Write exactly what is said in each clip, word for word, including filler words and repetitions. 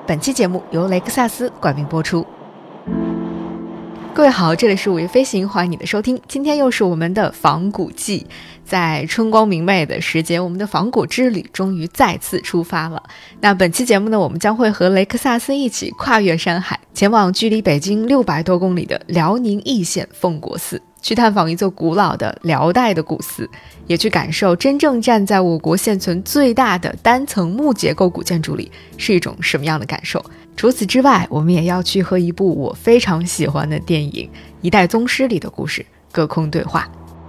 本期节目由雷克萨斯冠名播出。各位好，这里是午夜飞行，欢迎你的收听。今天又是我们的仿古季，在春光明媚的时节，我们的仿古之旅终于再次出发了。那本期节目呢，我们将会和雷克萨斯一起跨越山海，前往距离北京六百多公里的辽宁义县奉国寺，去探访一座古老的辽代的古寺，也去感受真正站在我国现存最大的单层木结构古建筑里是一种什么样的感受。除此之外，我们也要去和一部我非常喜欢的电影《一代宗师》里的故事隔空对话。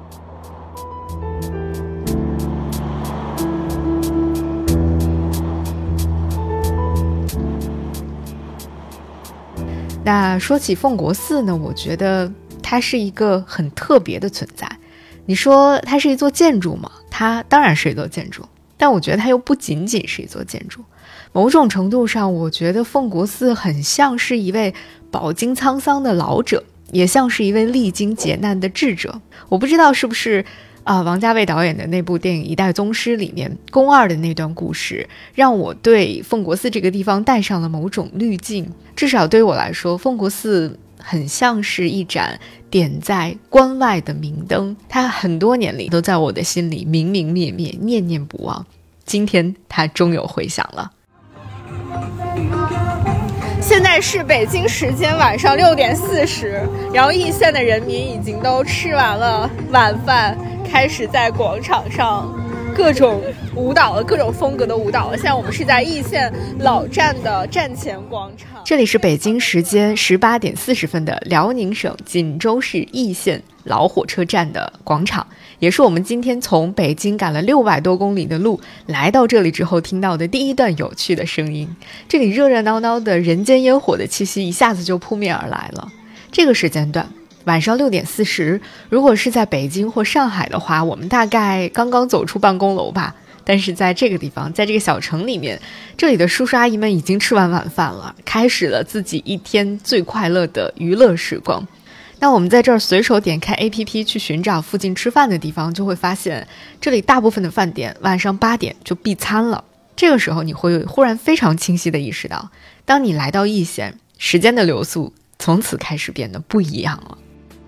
那说起奉国寺呢，我觉得它是一个很特别的存在。你说它是一座建筑吗？它当然是一座建筑，但我觉得它又不仅仅是一座建筑。某种程度上，我觉得奉国寺很像是一位饱经沧桑的老者，也像是一位历经劫难的智者。我不知道是不是啊、呃，王家卫导演的那部电影《一代宗师》里面宫二的那段故事，让我对奉国寺这个地方带上了某种滤镜。至少对我来说，奉国寺很像是一盏点在关外的明灯，它很多年里都在我的心里明明灭灭，念念不忘。今天它终有回响了。 现在是北京时间晚上六点四十，然后义县的人民已经都吃完了晚饭，开始在广场上各种舞蹈了，各种风格的舞蹈了。现在我们是在义县老站的站前广场， 这里是北京时间十八点四十分的辽宁省锦州市义县老火车站的广场，也是我们今天从北京赶了六百多公里的路来到这里之后听到的第一段有趣的声音。这里热热闹闹的人间烟火的气息一下子就扑面而来了。这个时间段晚上六点四十，如果是在北京或上海的话，我们大概刚刚走出办公楼吧。但是在这个地方，在这个小城里面，这里的叔叔阿姨们已经吃完晚饭了，开始了自己一天最快乐的娱乐时光。那我们在这儿随手点开 A P P 去寻找附近吃饭的地方，就会发现这里大部分的饭店晚上八点就闭餐了。这个时候你会忽然非常清晰地意识到，当你来到义县，时间的流速从此开始变得不一样了。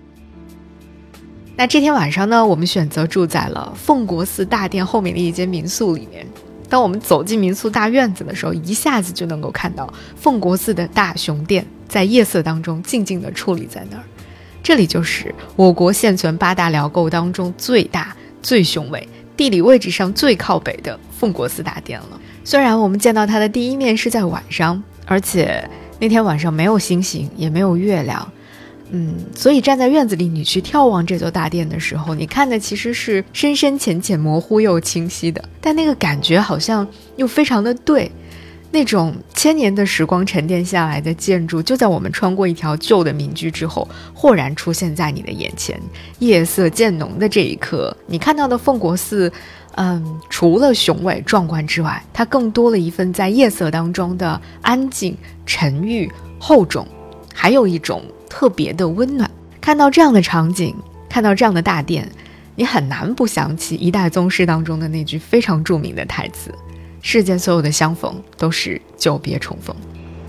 那这天晚上呢，我们选择住在了奉国寺大殿后面的一间民宿里面。当我们走进民宿大院子的时候，一下子就能够看到奉国寺的大雄殿在夜色当中静静地矗立在那儿。这里就是我国现存八大辽构当中最大、最雄伟、地理位置上最靠北的奉国寺大殿了。虽然我们见到它的第一面是在晚上，而且那天晚上没有星星，也没有月亮，嗯，所以站在院子里你去眺望这座大殿的时候，你看的其实是深深浅浅、模糊又清晰的，但那个感觉好像又非常的对。那种千年的时光沉淀下来的建筑，就在我们穿过一条旧的民居之后，豁然出现在你的眼前。夜色渐浓的这一刻，你看到的奉国寺嗯，除了雄伟壮观之外，它更多了一份在夜色当中的安静、沉郁、厚重，还有一种特别的温暖。看到这样的场景，看到这样的大殿，你很难不想起《一代宗师》当中的那句非常著名的台词：世间所有的相逢都是久别重逢。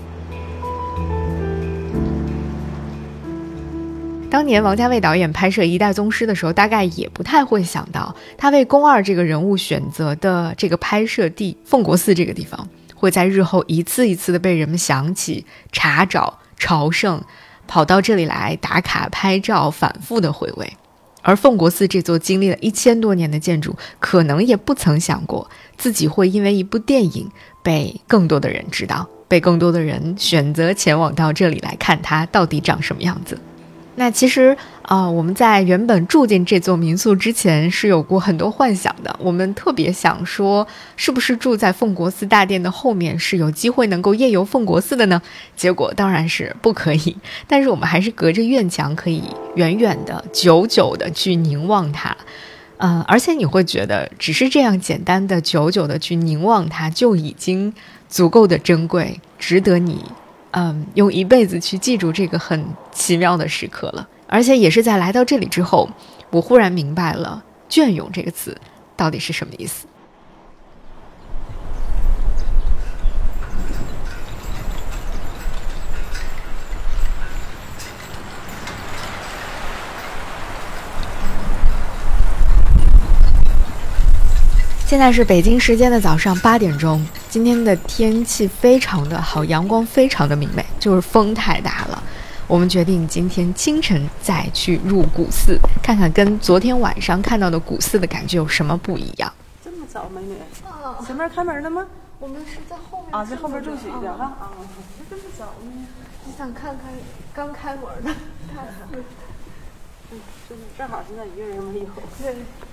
当年王家卫导演拍摄《一代宗师》的时候，大概也不太会想到他为宫二这个人物选择的这个拍摄地奉国寺这个地方，会在日后一次一次的被人们想起、查找、朝圣，跑到这里来打卡拍照，反复的回味。而奉国寺这座经历了一千多年的建筑，可能也不曾想过自己会因为一部电影被更多的人知道，被更多的人选择前往到这里来看它到底长什么样子。那其实啊、呃，我们在原本住进这座民宿之前是有过很多幻想的。我们特别想说，是不是住在奉国寺大殿的后面是有机会能够夜游奉国寺的呢？结果当然是不可以，但是我们还是隔着院墙可以远远的、久久的去凝望它。嗯、呃，而且你会觉得，只是这样简单的、久久的去凝望它，就已经足够的珍贵，值得你。嗯，用一辈子去记住这个很奇妙的时刻了。而且也是在来到这里之后，我忽然明白了“隽永”这个词到底是什么意思。 现在是北京时间的早上八点钟，今天的天气非常的好，阳光非常的明媚，就是风太大了。我们决定今天清晨再去入古寺，看看跟昨天晚上看到的古寺的感觉有什么不一样。 这么早，美女？啊，前面开门的吗？ 我们是在后面啊，在后面住许的哈。啊， 这么早呢？你想看看刚开门的大寺？ 嗯，正正好现在一个人没有。 对。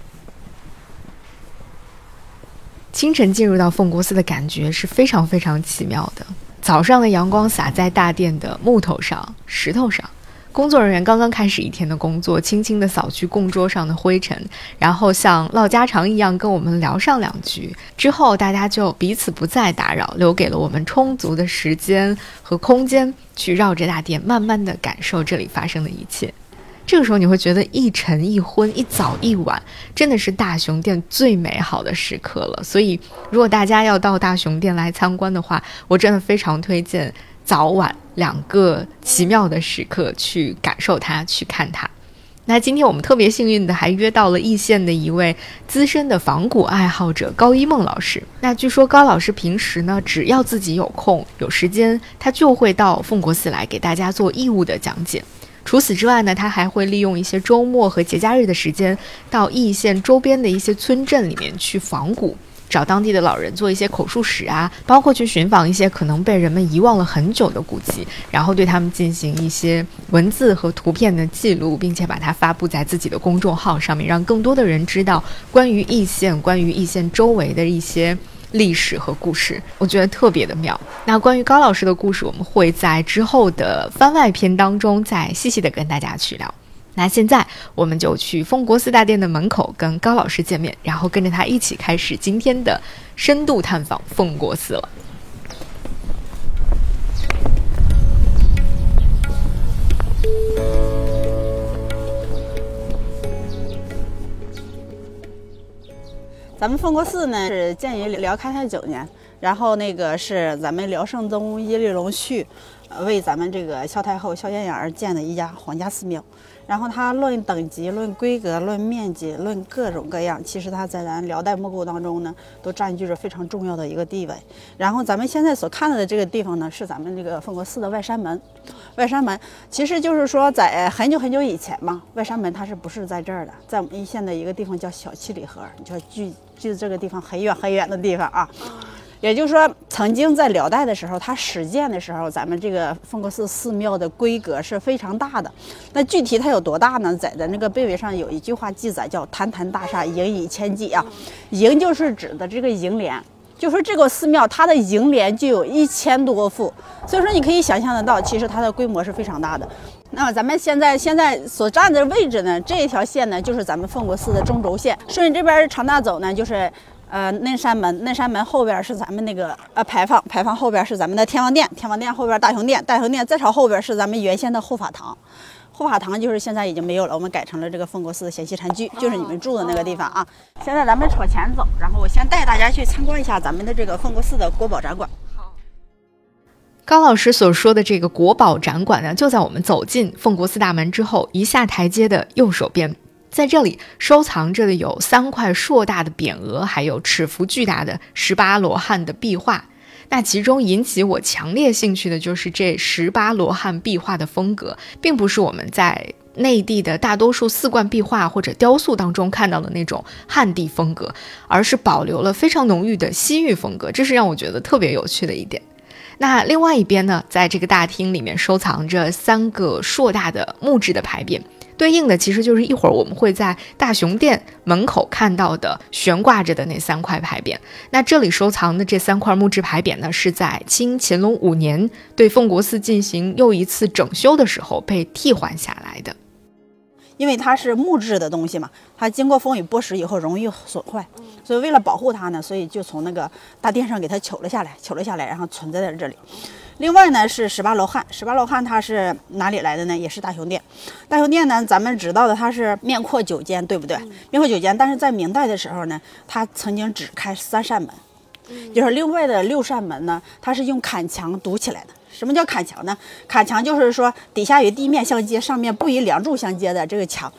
清晨进入到奉国寺的感觉是非常非常奇妙的。早上的阳光洒在大殿的木头上、石头上，工作人员刚刚开始一天的工作，轻轻地扫去供桌上的灰尘，然后像唠家常一样跟我们聊上两句，之后大家就彼此不再打扰，留给了我们充足的时间和空间去绕着大殿慢慢地感受这里发生的一切。这个时候你会觉得一晨一昏一早一晚真的是大雄殿最美好的时刻了。所以如果大家要到大雄殿来参观的话，我真的非常推荐早晚两个奇妙的时刻去感受它，去看它。那今天我们特别幸运的还约到了易县的一位资深的仿古爱好者高一梦老师。那据说高老师平时呢，只要自己有空有时间，他就会到奉国寺来给大家做义务的讲解。除此之外呢，他还会利用一些周末和节假日的时间，到易县周边的一些村镇里面去访古，找当地的老人做一些口述史啊，包括去寻访一些可能被人们遗忘了很久的古迹，然后对他们进行一些文字和图片的记录，并且把它发布在自己的公众号上面，让更多的人知道关于易县、关于易县周围的一些历史和故事，我觉得特别的妙。那关于高老师的故事，我们会在之后的番外篇当中再细细的跟大家去聊。那现在我们就去奉国寺大殿的门口跟高老师见面，然后跟着他一起开始今天的深度探访奉国寺了。 咱们奉国寺呢是建于辽开泰九年，然后那个是咱们辽圣宗耶律隆绪为咱们这个萧太后萧燕雅而建的一家皇家寺庙。然后它论等级、论规格、论面积、论各种各样，其实它在咱辽代末构当中呢，都占据着非常重要的一个地位。然后咱们现在所看到的这个地方呢，是咱们这个奉国寺的外山门。外山门其实就是说，在很久很久以前嘛，外山门它是不是在这儿的？在我们易县的一个地方叫小七里河，你就距距这个地方很远很远的地方啊。也就是说，曾经在辽代的时候，它始建的时候，咱们这个奉国寺寺庙的规格是非常大的。那具体它有多大呢？在咱那个碑尾上有一句话记载，叫“坛坛大厦，营以千计”啊。营就是指的这个楹联，就说这个寺庙它的楹联就有一千多副，所以说你可以想象得到，其实它的规模是非常大的。那么咱们现在现在所站的位置呢，这一条线呢，就是咱们奉国寺的中轴线，顺着这边长大走呢，就是。呃，内山门，内山门后边是咱们那个呃牌坊，牌坊后边是咱们的天王殿，天王殿后边大雄殿，大雄殿再朝后边是咱们原先的护法堂，护法堂就是现在已经没有了，我们改成了这个奉国寺的贤妻禅居，就是你们住的那个地方啊。现在咱们朝前走，然后我先带大家去参观一下咱们的这个奉国寺的国宝展馆。 高老师所说的这个国宝展馆呢，就在我们走进奉国寺大门之后，一下台阶的右手边。在这里收藏着的有三块硕大的匾额，还有尺幅巨大的十八罗汉的壁画。那其中引起我强烈兴趣的就是这十八罗汉壁画的风格，并不是我们在内地的大多数四冠壁画或者雕塑当中看到的那种汉地风格，而是保留了非常浓郁的西域风格，这是让我觉得特别有趣的一点。那另外一边呢，在这个大厅里面收藏着三个硕大的木质的牌匾，对应的其实就是一会儿我们会在大雄殿门口看到的悬挂着的那三块牌匾。那这里收藏的这三块木质牌匾呢，是在清乾隆五年对奉国寺进行又一次整修的时候被替换下来的。 因为它是木质的东西嘛，它经过风雨剥蚀以后容易损坏，所以为了保护它呢，所以就从那个大殿上给它取了下来，取了下来，然后存在在这里。另外呢是十八罗汉，十八罗汉它是哪里来的呢？也是大雄殿。大雄殿呢，咱们知道的它是面阔九间，对不对？面阔九间，但是在明代的时候呢，它曾经只开三扇门，就是另外的六扇门呢，它是用坎墙堵起来的。什么叫坎墙呢？坎墙就是说底下与地面相接，上面不与梁柱相接的这个墙，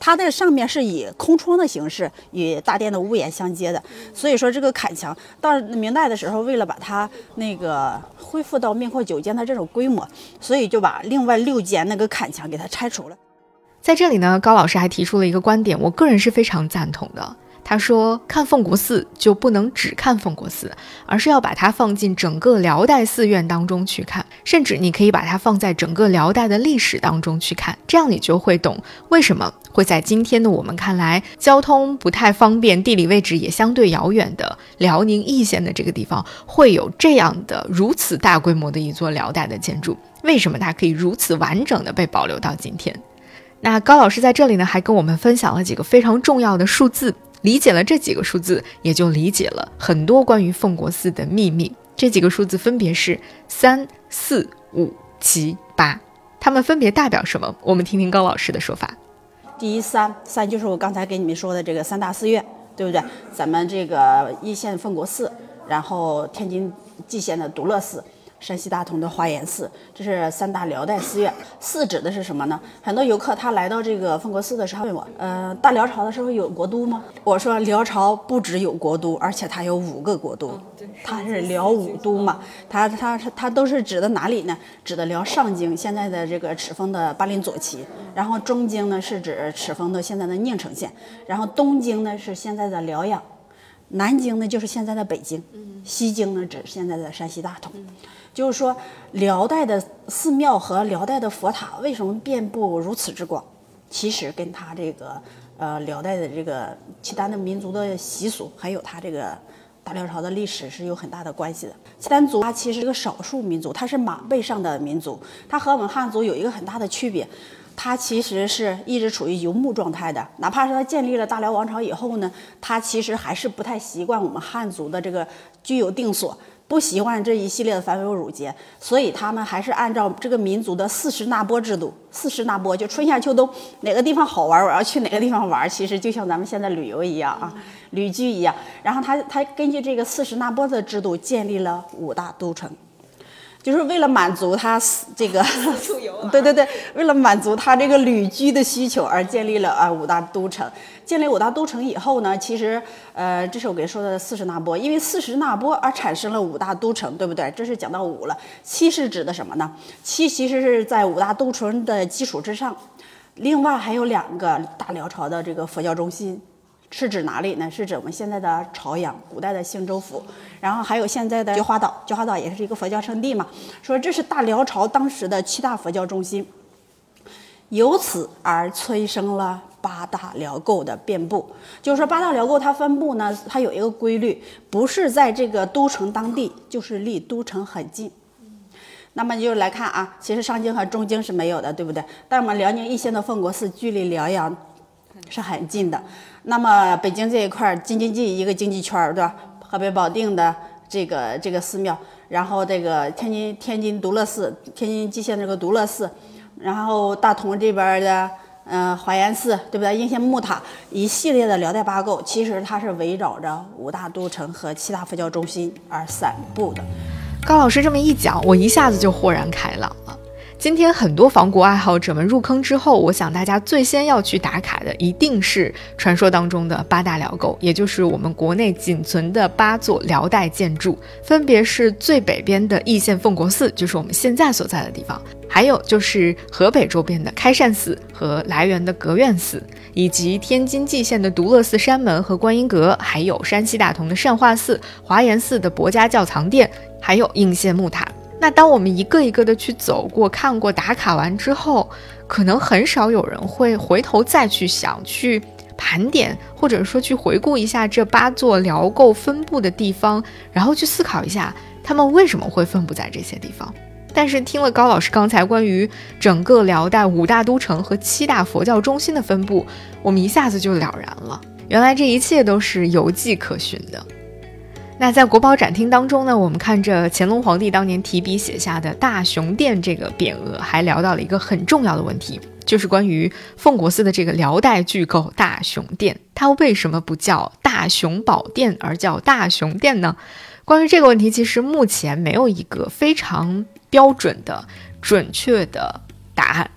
它的上面是以空窗的形式与大殿的屋檐相接的，所以说这个坎墙到明代的时候，为了把它那个恢复到面阔九间的这种规模，所以就把另外六间那个坎墙给它拆除了。 在这里呢，高老师还提出了一个观点，我个人是非常赞同的。他说看凤国寺就不能只看凤国寺，而是要把它放进整个辽代寺院当中去看，甚至你可以把它放在整个辽代的历史当中去看，这样你就会懂为什么会在今天的我们看来交通不太方便，地理位置也相对遥远的辽宁义县的这个地方会有这样的如此大规模的一座辽代的建筑，为什么它可以如此完整的被保留到今天。那高老师在这里呢还跟我们分享了几个非常重要的数字，理解了这几个数字，也就理解了很多关于凤国寺的秘密。这几个数字分别是三、四、五、七、八，它们分别代表什么？我们听听高老师的说法。 第一三三就是我刚才给你们说的这个三大寺院，对不对？咱们这个义县凤国寺，然后天津蓟县的独乐寺，山西大同的华严寺，这是三大辽代寺院。寺指的是什么呢？很多游客他来到这个凤国寺的时候问我，呃，大辽朝的时候有国都吗？我说辽朝不只有国都，而且它有五个国都，它是辽五都嘛。它它它都是指的哪里呢？指的辽上京，现在的这个赤峰的巴林左旗，然后中京呢是指赤峰的现在的宁城县，然后东京呢是现在的辽阳，南京呢就是现在的北京，西京呢指现在的山西大同。就是说辽代的寺庙和辽代的佛塔为什么遍布如此之广，其实跟它这个呃辽代的这个契丹的民族的习俗，还有它这个大辽朝的历史是有很大的关系的。契丹族它其实是个少数民族，它是马背上的民族，它和我们汉族有一个很大的区别，它其实是一直处于游牧状态的，哪怕是它建立了大辽王朝以后呢，它其实还是不太习惯我们汉族的这个居有定所，不喜欢这一系列的繁文缛节，所以他们还是按照这个民族的四时纳波制度，四时纳波就春夏秋冬哪个地方好玩，我要去哪个地方玩，其实就像咱们现在旅游一样啊，旅居一样。然后他他根据这个四时纳波的制度建立了五大都城。就是为了满足他这个，对对对，为了满足他这个旅居的需求而建立了啊五大都城。建立五大都城以后呢，其实呃，这是我给说的四时纳波，因为四时纳波而产生了五大都城，对不对？这是讲到五了。七是指的什么呢？七其实是在五大都城的基础之上，另外还有两个大辽朝的这个佛教中心。是指哪里呢？是指我们现在的朝阳，古代的兴州府，然后还有现在的菊花岛，菊花岛也是一个佛教圣地嘛。说这是大辽朝当时的七大佛教中心，由此而催生了八大辽构的遍布。就是说八大辽构它分布呢，它有一个规律，不是在这个都城当地，就是离都城很近。那么就来看啊，其实上京和中京是没有的，对不对？但我们辽宁义县的凤国寺距离辽阳是很近的。那么北京这一块京津冀一个经济圈，对吧？河北保定的这个这个寺庙，然后这个天津天津独乐寺，天津蓟县这个独乐寺，然后大同这边的呃华严寺，对不对？应县木塔，一系列的辽代八构，其实它是围绕着五大都城和七大佛教中心而散布的。 高老师这么一讲，我一下子就豁然开朗了。今天很多仿古爱好者们入坑之后，我想大家最先要去打卡的一定是传说当中的八大辽构，也就是我们国内仅存的八座辽代建筑，分别是最北边的义县凤国寺，就是我们现在所在的地方，还有就是河北周边的开善寺和来源的阁院寺，以及天津蓟县的独乐寺山门和观音阁，还有山西大同的善化寺、华严寺的博家教藏殿，还有应县木塔。那当我们一个一个的去走过、看过、打卡完之后，可能很少有人会回头再去想、去盘点，或者说去回顾一下这八座辽构分布的地方，然后去思考一下他们为什么会分布在这些地方。但是听了高老师刚才关于整个辽代五大都城和七大佛教中心的分布，我们一下子就了然了，原来这一切都是有迹可循的。那在国宝展厅当中呢，我们看着乾隆皇帝当年提笔写下的大雄殿这个匾额，还聊到了一个很重要的问题，就是关于凤国寺的这个辽代巨构大雄殿，它为什么不叫大雄宝殿而叫大雄殿呢？关于这个问题，其实目前没有一个非常标准的准确的答案。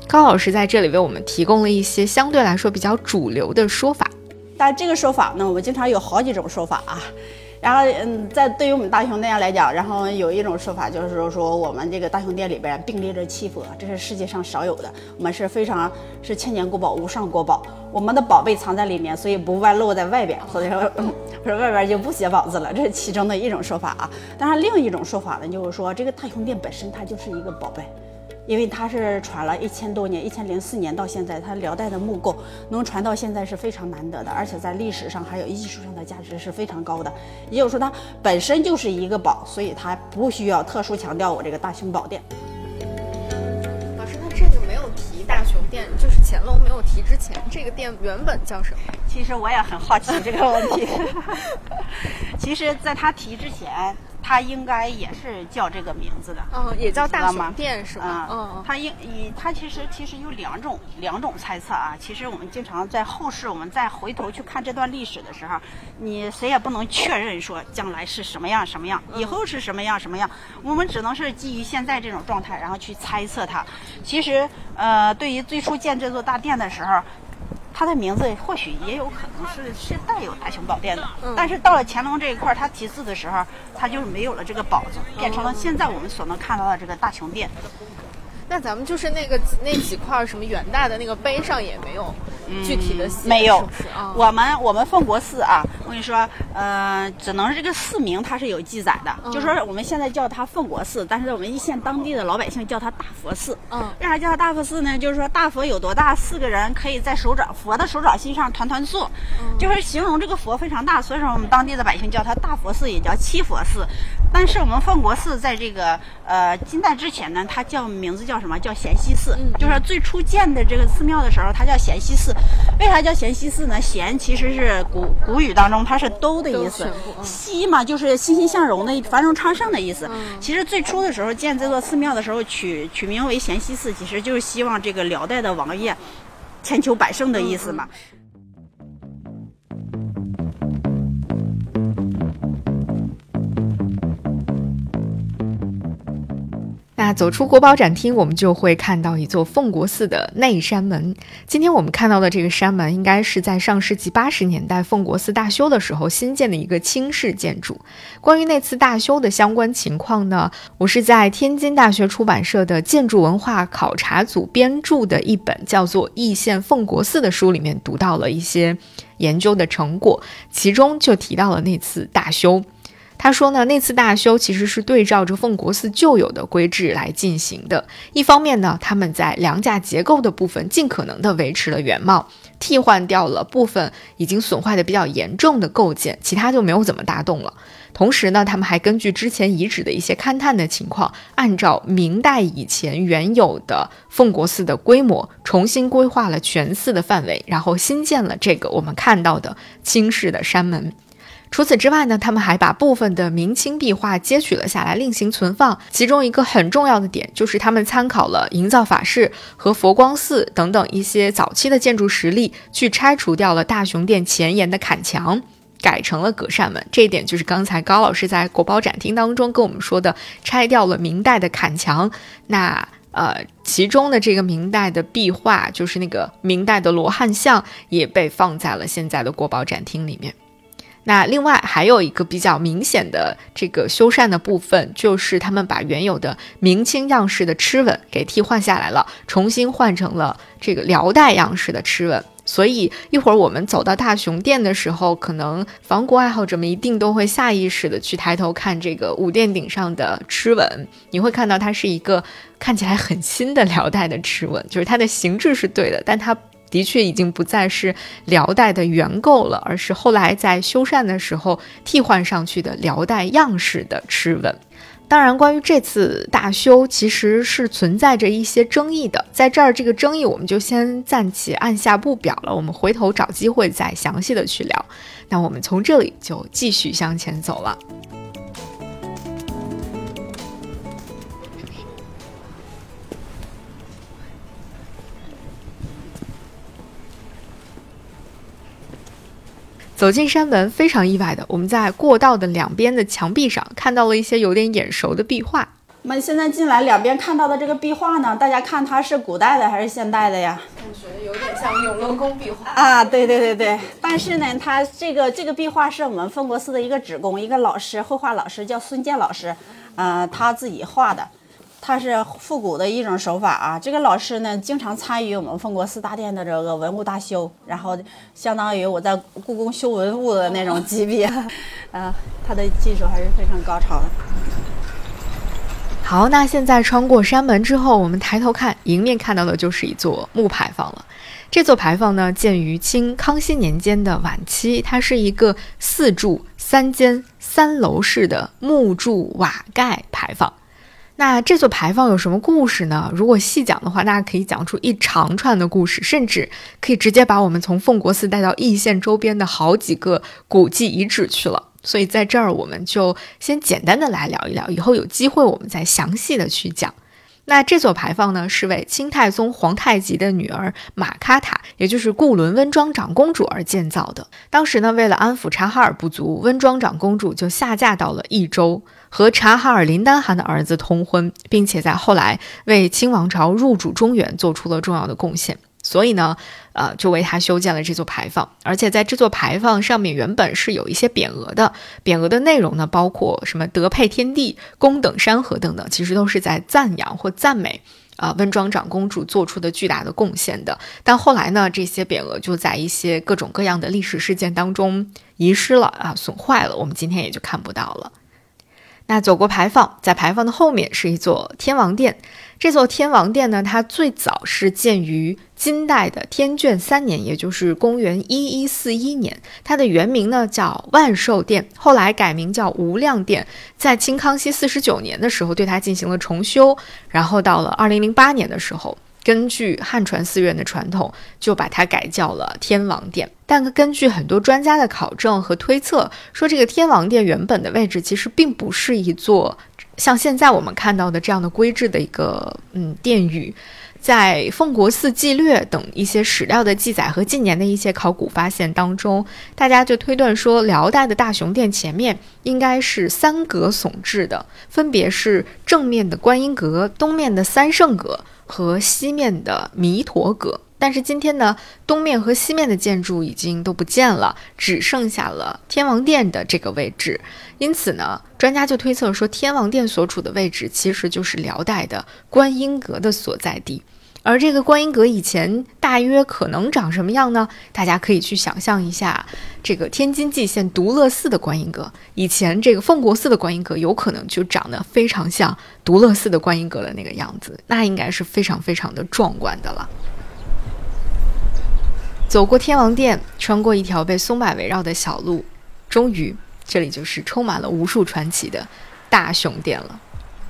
高老师在这里为我们提供了一些相对来说比较主流的说法。 但这个说法呢，我们经常有好几种说法啊。然后，嗯，在对于我们大雄店来讲，然后有一种说法就是说，说我们这个大雄店里边并列着七佛，这是世界上少有的，我们是非常是千年国宝、无上国宝，我们的宝贝藏在里面，所以不外露在外边，所以说，嗯，说外边就不写宝字了，这是其中的一种说法啊。当然，另一种说法呢，就是说这个大雄殿本身它就是一个宝贝。因为它是传了一千多年，一千零四年到现在，它辽代的木构能传到现在是非常难得的，而且在历史上还有艺术上的价值是非常高的。也就是说，它本身就是一个宝，所以它不需要特殊强调我这个大雄宝殿。 老师，那这个没有提大雄殿，就是乾隆没有提之前，这个殿原本叫什么？ 其实我也很好奇这个问题。其实，在他提之前。它应该也是叫这个名字的， 嗯，也叫大雄殿是吧？ 嗯，嗯它应以它其实其实有两种两种猜测啊。其实我们经常在后世，我们再回头去看这段历史的时候，你谁也不能确认说将来是什么样什么样，以后是什么样什么样，我们只能是基于现在这种状态，然后去猜测它。其实，呃，对于最初建这座大殿的时候。它的名字或许也有可能是是带有大雄宝殿的，嗯、但是到了乾隆这一块，他题字的时候，他就是没有了这个宝字，变成了现在我们所能看到的这个大雄殿。 那咱们就是那个那几块什么元代的那个碑上也没有具体的写、 嗯、没有。 是不是啊？ 我们我们奉国寺啊，我跟你说，呃，只能这个寺名它是有记载的，嗯、就说我们现在叫它奉国寺，但是我们一线当地的老百姓叫它大佛寺。嗯，为啥叫它大佛寺呢？就是说大佛有多大，四个人可以在手掌佛的手掌心上团团坐，嗯、就是形容这个佛非常大，所以说我们当地的百姓叫它大佛寺，也叫七佛寺。但是我们奉国寺在这个呃金代之前呢，它叫名字叫什么？叫咸熙寺。嗯，就是最初建的这个寺庙的时候，它叫咸熙寺。为啥叫咸熙寺呢？咸其实是古古语当中它是都的意思，熙嘛就是欣欣向荣的、繁荣昌盛的意思。嗯、其实最初的时候建这座寺庙的时候，取取名为咸熙寺，其实就是希望这个辽代的王爷千秋百盛的意思嘛。嗯那走出国宝展厅，我们就会看到一座奉国寺的内山门。今天我们看到的这个山门，应该是在上世纪八十年代奉国寺大修的时候新建的一个清式建筑。关于那次大修的相关情况呢，我是在天津大学出版社的建筑文化考察组编著的一本叫做《易县奉国寺》的书里面读到了一些研究的成果，其中就提到了那次大修。他说呢，那次大修其实是对照着奉国寺旧有的规制来进行的。一方面呢，他们在梁架结构的部分尽可能的维持了原貌，替换掉了部分已经损坏的比较严重的构件，其他就没有怎么大动了。同时呢，他们还根据之前遗址的一些勘探的情况，按照明代以前原有的奉国寺的规模，重新规划了全寺的范围，然后新建了这个我们看到的清式的山门。除此之外呢，他们还把部分的明清壁画截取了下来，另行存放。其中一个很重要的点，就是他们参考了营造法式和佛光寺等等一些早期的建筑实例，去拆除掉了大雄殿前沿的坎墙，改成了隔扇门。这一点就是刚才高老师在国宝展厅当中跟我们说的，拆掉了明代的坎墙。那呃，其中的这个明代的壁画，就是那个明代的罗汉像，也被放在了现在的国宝展厅里面。那另外还有一个比较明显的这个修缮的部分，就是他们把原有的明清样式的螭吻给替换下来了，重新换成了这个辽代样式的螭吻。所以一会儿我们走到大雄殿的时候，可能仿古爱好者们一定都会下意识的去抬头看这个五殿顶上的螭吻，你会看到它是一个看起来很新的辽代的螭吻，就是它的形制是对的，但它的确已经不再是辽代的原构了，而是后来在修缮的时候替换上去的辽代样式的螭吻。当然，关于这次大修其实是存在着一些争议的，在这儿这个争议我们就先暂且按下不表了，我们回头找机会再详细的去聊。那我们从这里就继续向前走了。走进山门，非常意外的，我们在过道的两边的墙壁上看到了一些有点眼熟的壁画。 我们现在进来两边看到的这个壁画呢，大家看它是古代的还是现代的呀？ 我觉得有点像永乐宫壁画啊，对对对对。但是呢，它这个这个壁画是我们奉国寺的一个职工，一个老师，绘画老师叫孙健老师，呃，他自己画的。它是复古的一种手法啊。这个老师呢，经常参与我们奉国寺大殿的这个文物大修，然后相当于我在故宫修文物的那种级别，呃，他的技术还是非常高超的。 好，那现在穿过山门之后，我们抬头看，迎面看到的就是一座木牌坊了。这座牌坊呢，建于清康熙年间的晚期，它是一个四柱三间三楼式的木柱瓦盖牌坊。那这座牌坊有什么故事呢？如果细讲的话，大家可以讲出一长串的故事，甚至可以直接把我们从奉国寺带到易县周边的好几个古迹遗址去了。所以在这儿我们就先简单的来聊一聊，以后有机会我们再详细的去讲。那这座牌坊呢，是为清太宗皇太极的女儿玛喀塔，也就是固伦温庄长公主而建造的。当时呢，为了安抚察哈尔部族，温庄长公主就下嫁到了益州，和察哈尔林丹汗的儿子通婚，并且在后来为清王朝入主中原做出了重要的贡献。所以呢，呃，就为他修建了这座牌坊，而且在这座牌坊上面原本是有一些匾额的，匾额的内容呢，包括什么德配天地、公等山河等等，其实都是在赞扬或赞美啊、呃、温庄长公主做出的巨大的贡献的。但后来呢，这些匾额就在一些各种各样的历史事件当中遗失了啊，损坏了，我们今天也就看不到了。那走过牌坊，在牌坊的后面是一座天王殿。这座天王殿呢，它最早是建于金代的天眷三年，也就是公元一一四一年。它的原名呢叫万寿殿，后来改名叫无量殿。在清康熙四十九年的时候，对它进行了重修，然后到了二零零八年的时候，根据汉传寺院的传统，就把它改叫了天王殿。但根据很多专家的考证和推测，说这个天王殿原本的位置其实并不是一座像现在我们看到的这样的规制的一个嗯殿宇。在奉国寺纪略等一些史料的记载和近年的一些考古发现当中，大家就推断说，辽代的大雄殿前面应该是三阁耸峙的，分别是正面的观音阁、东面的三圣阁和西面的弥陀阁。但是今天呢，东面和西面的建筑已经都不见了，只剩下了天王殿的这个位置。因此呢，专家就推测说，天王殿所处的位置其实就是辽代的观音阁的所在地。而这个观音阁以前大约可能长什么样呢？大家可以去想象一下，这个天津蓟县独乐寺的观音阁，以前这个奉国寺的观音阁有可能就长得非常像独乐寺的观音阁的那个样子，那应该是非常非常的壮观的了。走过天王殿，穿过一条被松柏围绕的小路，终于这里就是充满了无数传奇的大雄殿了。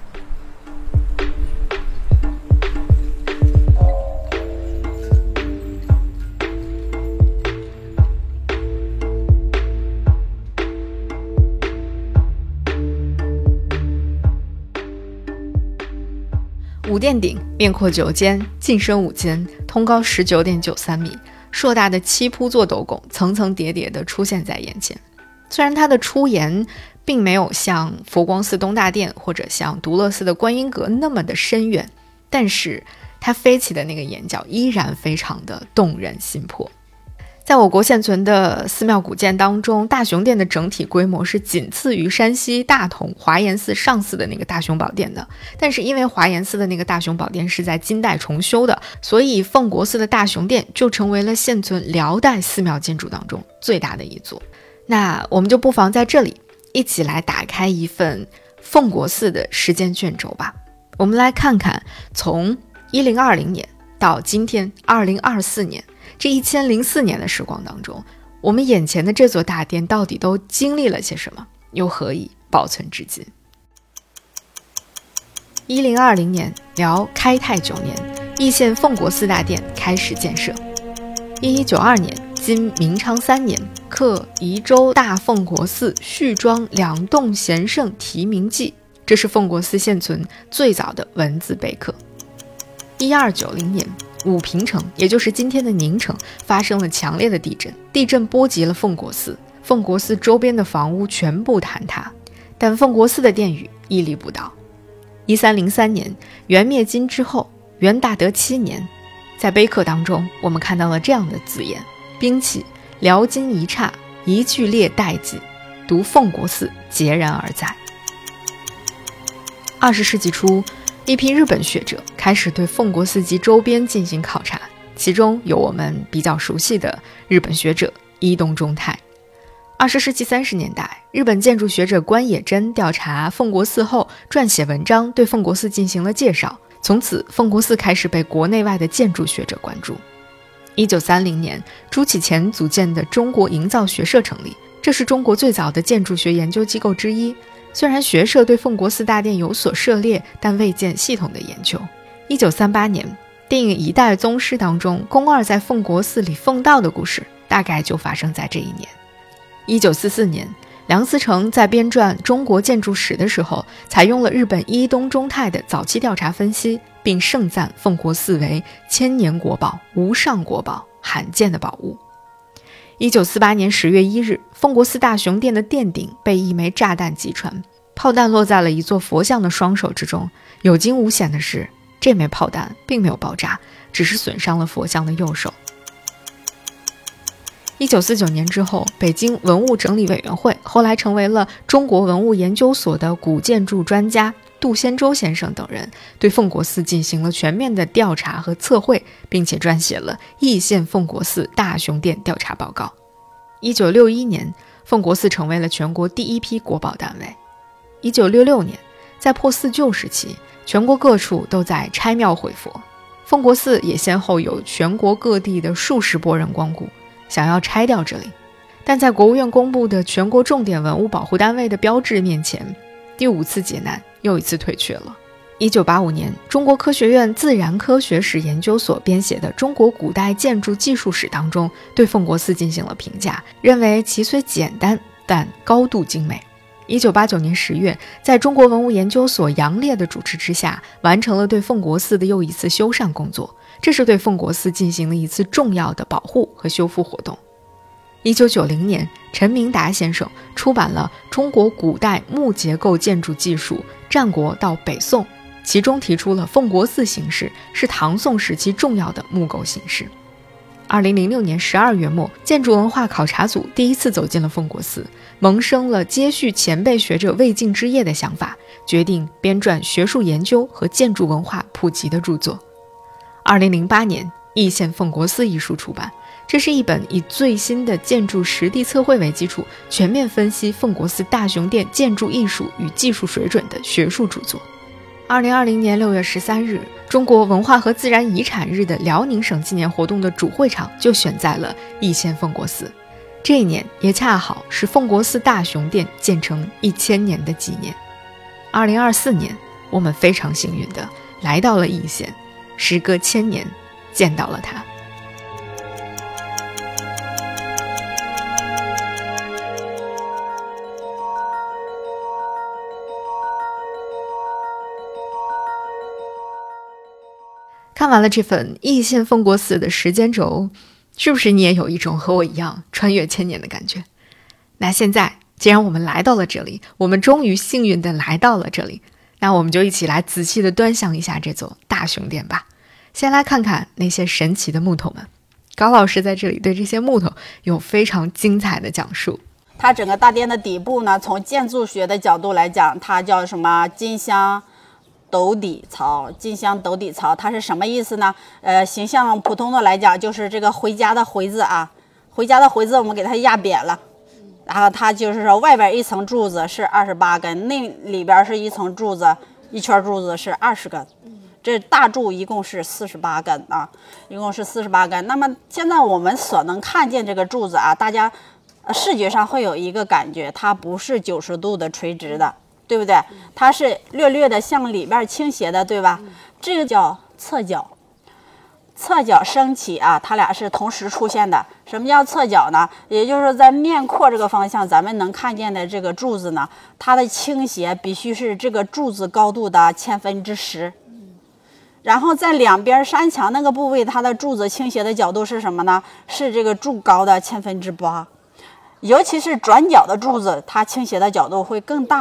五殿顶面阔九间，进深五间，通高十九点九三米，硕大的七铺座斗拱层层叠叠地出现在眼前。虽然它的出檐并没有像佛光寺东大殿或者像独乐寺的观音阁那么的深远，但是它飞起的那个檐角依然非常的动人心魄。在我国现存的寺庙古建当中，大雄殿的整体规模是仅次于山西大同华严寺上寺的那个大雄宝殿的。但是因为华严寺的那个大雄宝殿是在金代重修的，所以奉国寺的大雄殿就成为了现存辽代寺庙建筑当中最大的一座。那我们就不妨在这里一起来打开一份奉国寺的时间卷轴吧。我们来看看从一零二零年到今天二零二四年这一千零四年的时光当中，我们眼前的这座大殿到底都经历了些什么，又何以保存至今？一零二零年，辽开泰九年，义县奉国寺大殿开始建设。一一九二年，今明昌三年，刻宜州大奉国寺续庄两洞贤圣题名记，这是奉国寺现存最早的文字碑刻。一二九零年，武平城，也就是今天的宁城，发生了强烈的地震，地震波及了奉国寺，奉国寺周边的房屋全部坍塌，但奉国寺的殿宇屹立不倒。 一三零三年，元灭金之后，元大德七年，在碑刻当中，我们看到了这样的字眼：兵器辽金一刹，一句列代记，独奉国寺孑然而在。二十世纪初，一批日本学者开始对奉国寺及周边进行考察，其中有我们比较熟悉的日本学者伊东忠太。二十世纪三十年代，日本建筑学者关野真调查奉国寺后，撰写文章对奉国寺进行了介绍，从此奉国寺开始被国内外的建筑学者关注。一九三零年，朱启潜组建的中国营造学社成立，这是中国最早的建筑学研究机构之一。虽然学社对奉国寺大殿有所涉猎，但未见系统的研究。一九三八年，电影《一代宗师》当中，宫二在奉国寺里奉道的故事，大概就发生在这一年。一九四四年，梁思成在编撰《中国建筑史》的时候，采用了日本伊东忠太的早期调查分析，并盛赞奉国寺为千年国宝、无上国宝、罕见的宝物。一九四八年十月一日，奉国寺大雄殿的殿顶被一枚炸弹击穿，炮弹落在了一座佛像的双手之中。有惊无险的是，这枚炮弹并没有爆炸，只是损伤了佛像的右手。一九四九年之后，北京文物整理委员会后来成为了中国文物研究所的古建筑专家杜先周先生等人，对奉国寺进行了全面的调查和测绘，并且撰写了《义县奉国寺大雄殿调查报告》。一九六一年，奉国寺成为了全国第一批国宝单位。一九六六年，在破四旧时期，全国各处都在拆庙毁佛，奉国寺也先后有全国各地的数十拨人光顾，想要拆掉这里，但在国务院公布的全国重点文物保护单位的标志面前，第五次劫难又一次退却了。一九八五年，中国科学院自然科学史研究所编写的《中国古代建筑技术史》当中，对奉国寺进行了评价，认为其虽简单，但高度精美。一九八九年十月，在中国文物研究所杨烈的主持之下，完成了对奉国寺的又一次修缮工作，这是对奉国寺进行了一次重要的保护和修复活动。一九九零年，陈明达先生出版了《中国古代木结构建筑技术：战国到北宋》，其中提出了奉国寺形式是唐宋时期重要的木构形式。二零零六年十二月末，建筑文化考察组第一次走进了奉国寺，萌生了接续前辈学者未竟之业的想法，决定编撰学术研究和建筑文化普及的著作。二零零八年，《义县奉国寺》一书出版，这是一本以最新的建筑实地测绘为基础，全面分析奉国寺大雄殿建筑艺术与技术水准的学术著作。二零二零年六月十三日，中国文化和自然遗产日的辽宁省纪念活动的主会场就选在了义县奉国寺。这一年也恰好是奉国寺大雄殿建成一千年的纪念。二零二四年，我们非常幸运地来到了义县，时隔千年，见到了它。看完了这份义县奉国寺的时间轴，是不是你也有一种和我一样穿越千年的感觉？那现在既然我们来到了这里，我们终于幸运地来到了这里，那我们就一起来仔细地端详一下这座大雄殿吧。先来看看那些神奇的木头们，高老师在这里对这些木头有非常精彩的讲述。 它整个大殿的底部呢，从建筑学的角度来讲，它叫什么金镶斗底槽，金镶斗底槽，它是什么意思呢？呃，形象普通的来讲，就是这个回家的回字啊，回家的回字我们给它压扁了，然后它就是说外边一层柱子是二十八根，内里边是一层柱子，一圈柱子是二十根，这大柱一共是四十八根啊，一共是四十八根。那么现在我们所能看见这个柱子啊，大家视觉上会有一个感觉，它不是九十度的垂直的，对不对？它是略略的向里边倾斜的，对吧？这个叫侧角，侧角升起啊，它俩是同时出现的。什么叫侧角呢？也就是说在面阔这个方向，咱们能看见的这个柱子呢，它的倾斜必须是这个柱子高度的千分之十。然后在两边山墙那个部位，它的柱子倾斜的角度是什么呢？是这个柱高的千分之八。尤其是转角的柱子，它倾斜的角度会更大。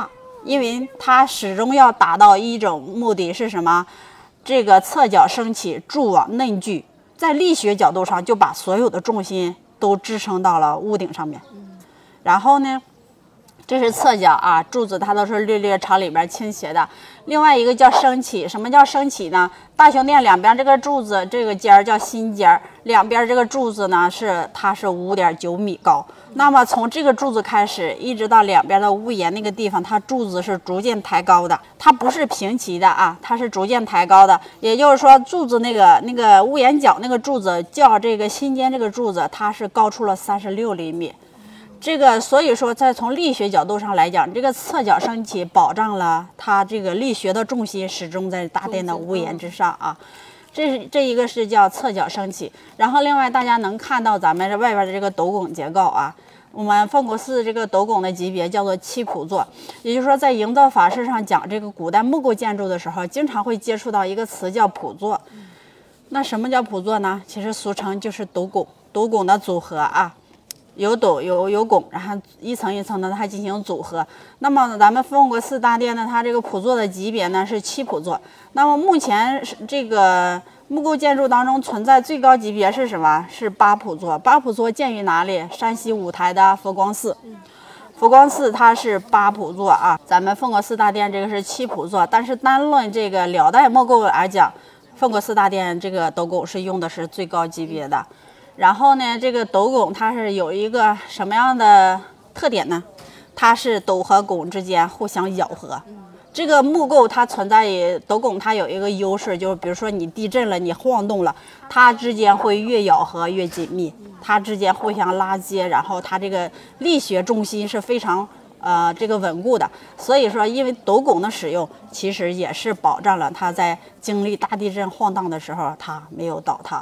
因为它始终要达到一种目的是什么？这个侧角升起，柱往内聚，在力学角度上就把所有的重心都支撑到了屋顶上面。然后呢，这是侧角啊，柱子它都是略略朝里边倾斜的。另外一个叫升起，什么叫升起呢？大雄殿两边这个柱子，这个尖儿叫心尖儿，两边这个柱子呢是它是五点九米高。那么从这个柱子开始，一直到两边的屋檐那个地方，它柱子是逐渐抬高的，它不是平齐的啊，它是逐渐抬高的。也就是说，柱子那个那个屋檐角那个柱子较这个心尖这个柱子，它是高出了三十六厘米。这个所以说，在从力学角度上来讲，这个侧角升起保障了它这个力学的重心始终在大殿的屋檐之上啊。这是这一个是叫侧角升起，然后另外大家能看到咱们这外边的这个斗拱结构啊，我们凤国寺这个斗拱的级别叫做七谱座，也就是说在营造法式上讲这个古代木构建筑的时候，经常会接触到一个词叫谱座。那什么叫谱座呢？其实俗称就是斗拱，斗拱的组合啊。有斗有有拱，然后一层一层的它进行组合。那么咱们凤国寺大殿呢，它这个谱座的级别呢是七谱座。那么目前这个木构建筑当中存在最高级别是什么？是八谱座。八谱座建于哪里？山西五台的佛光寺。佛光寺它是八谱座啊，咱们凤国寺大殿这个是七谱座。但是单论这个辽代木构来讲，凤国寺大殿这个斗拱是用的是最高级别的。然后呢，这个斗拱它是有一个什么样的特点呢？它是斗和拱之间互相咬合。这个木构它存在于斗拱，它有一个优势，就是比如说你地震了，你晃动了，它之间会越咬合越紧密，它之间互相拉接，然后它这个力学重心是非常呃这个稳固的。所以说，因为斗拱的使用，其实也是保障了它在经历大地震晃荡的时候，它没有倒塌。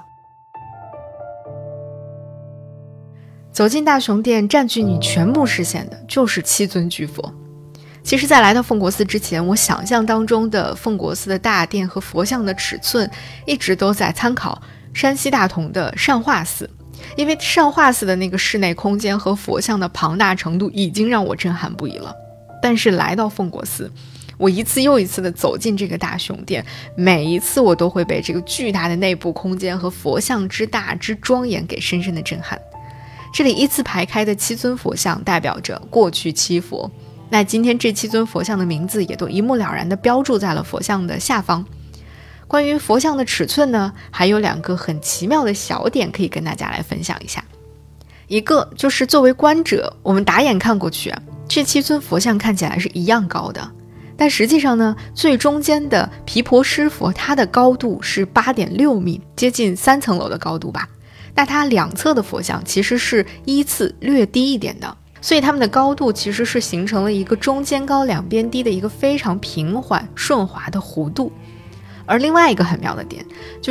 走进大雄殿，占据你全部视线的就是七尊巨佛。其实在来到凤国寺之前，我想象当中的凤国寺的大殿和佛像的尺寸一直都在参考山西大同的善化寺，因为善化寺的那个室内空间和佛像的庞大程度已经让我震撼不已了。但是来到凤国寺，我一次又一次的走进这个大雄殿，每一次我都会被这个巨大的内部空间和佛像之大之庄严给深深的震撼。这里依次排开的七尊佛像代表着过去七佛，那今天这七尊佛像的名字也都一目了然地标注在了佛像的下方。关于佛像的尺寸呢，还有两个很奇妙的小点可以跟大家来分享一下。一个就是作为观者，我们打眼看过去啊，这七尊佛像看起来是一样高的，但实际上呢，最中间的毗婆尸佛它的高度是 八点六米，接近三层楼的高度吧。那它两侧的佛像其实是依次略低一点的，所以它们的高度其实是形成了一个中间高两边低的一个非常平缓顺滑的弧度。而另外一个很妙的点就是，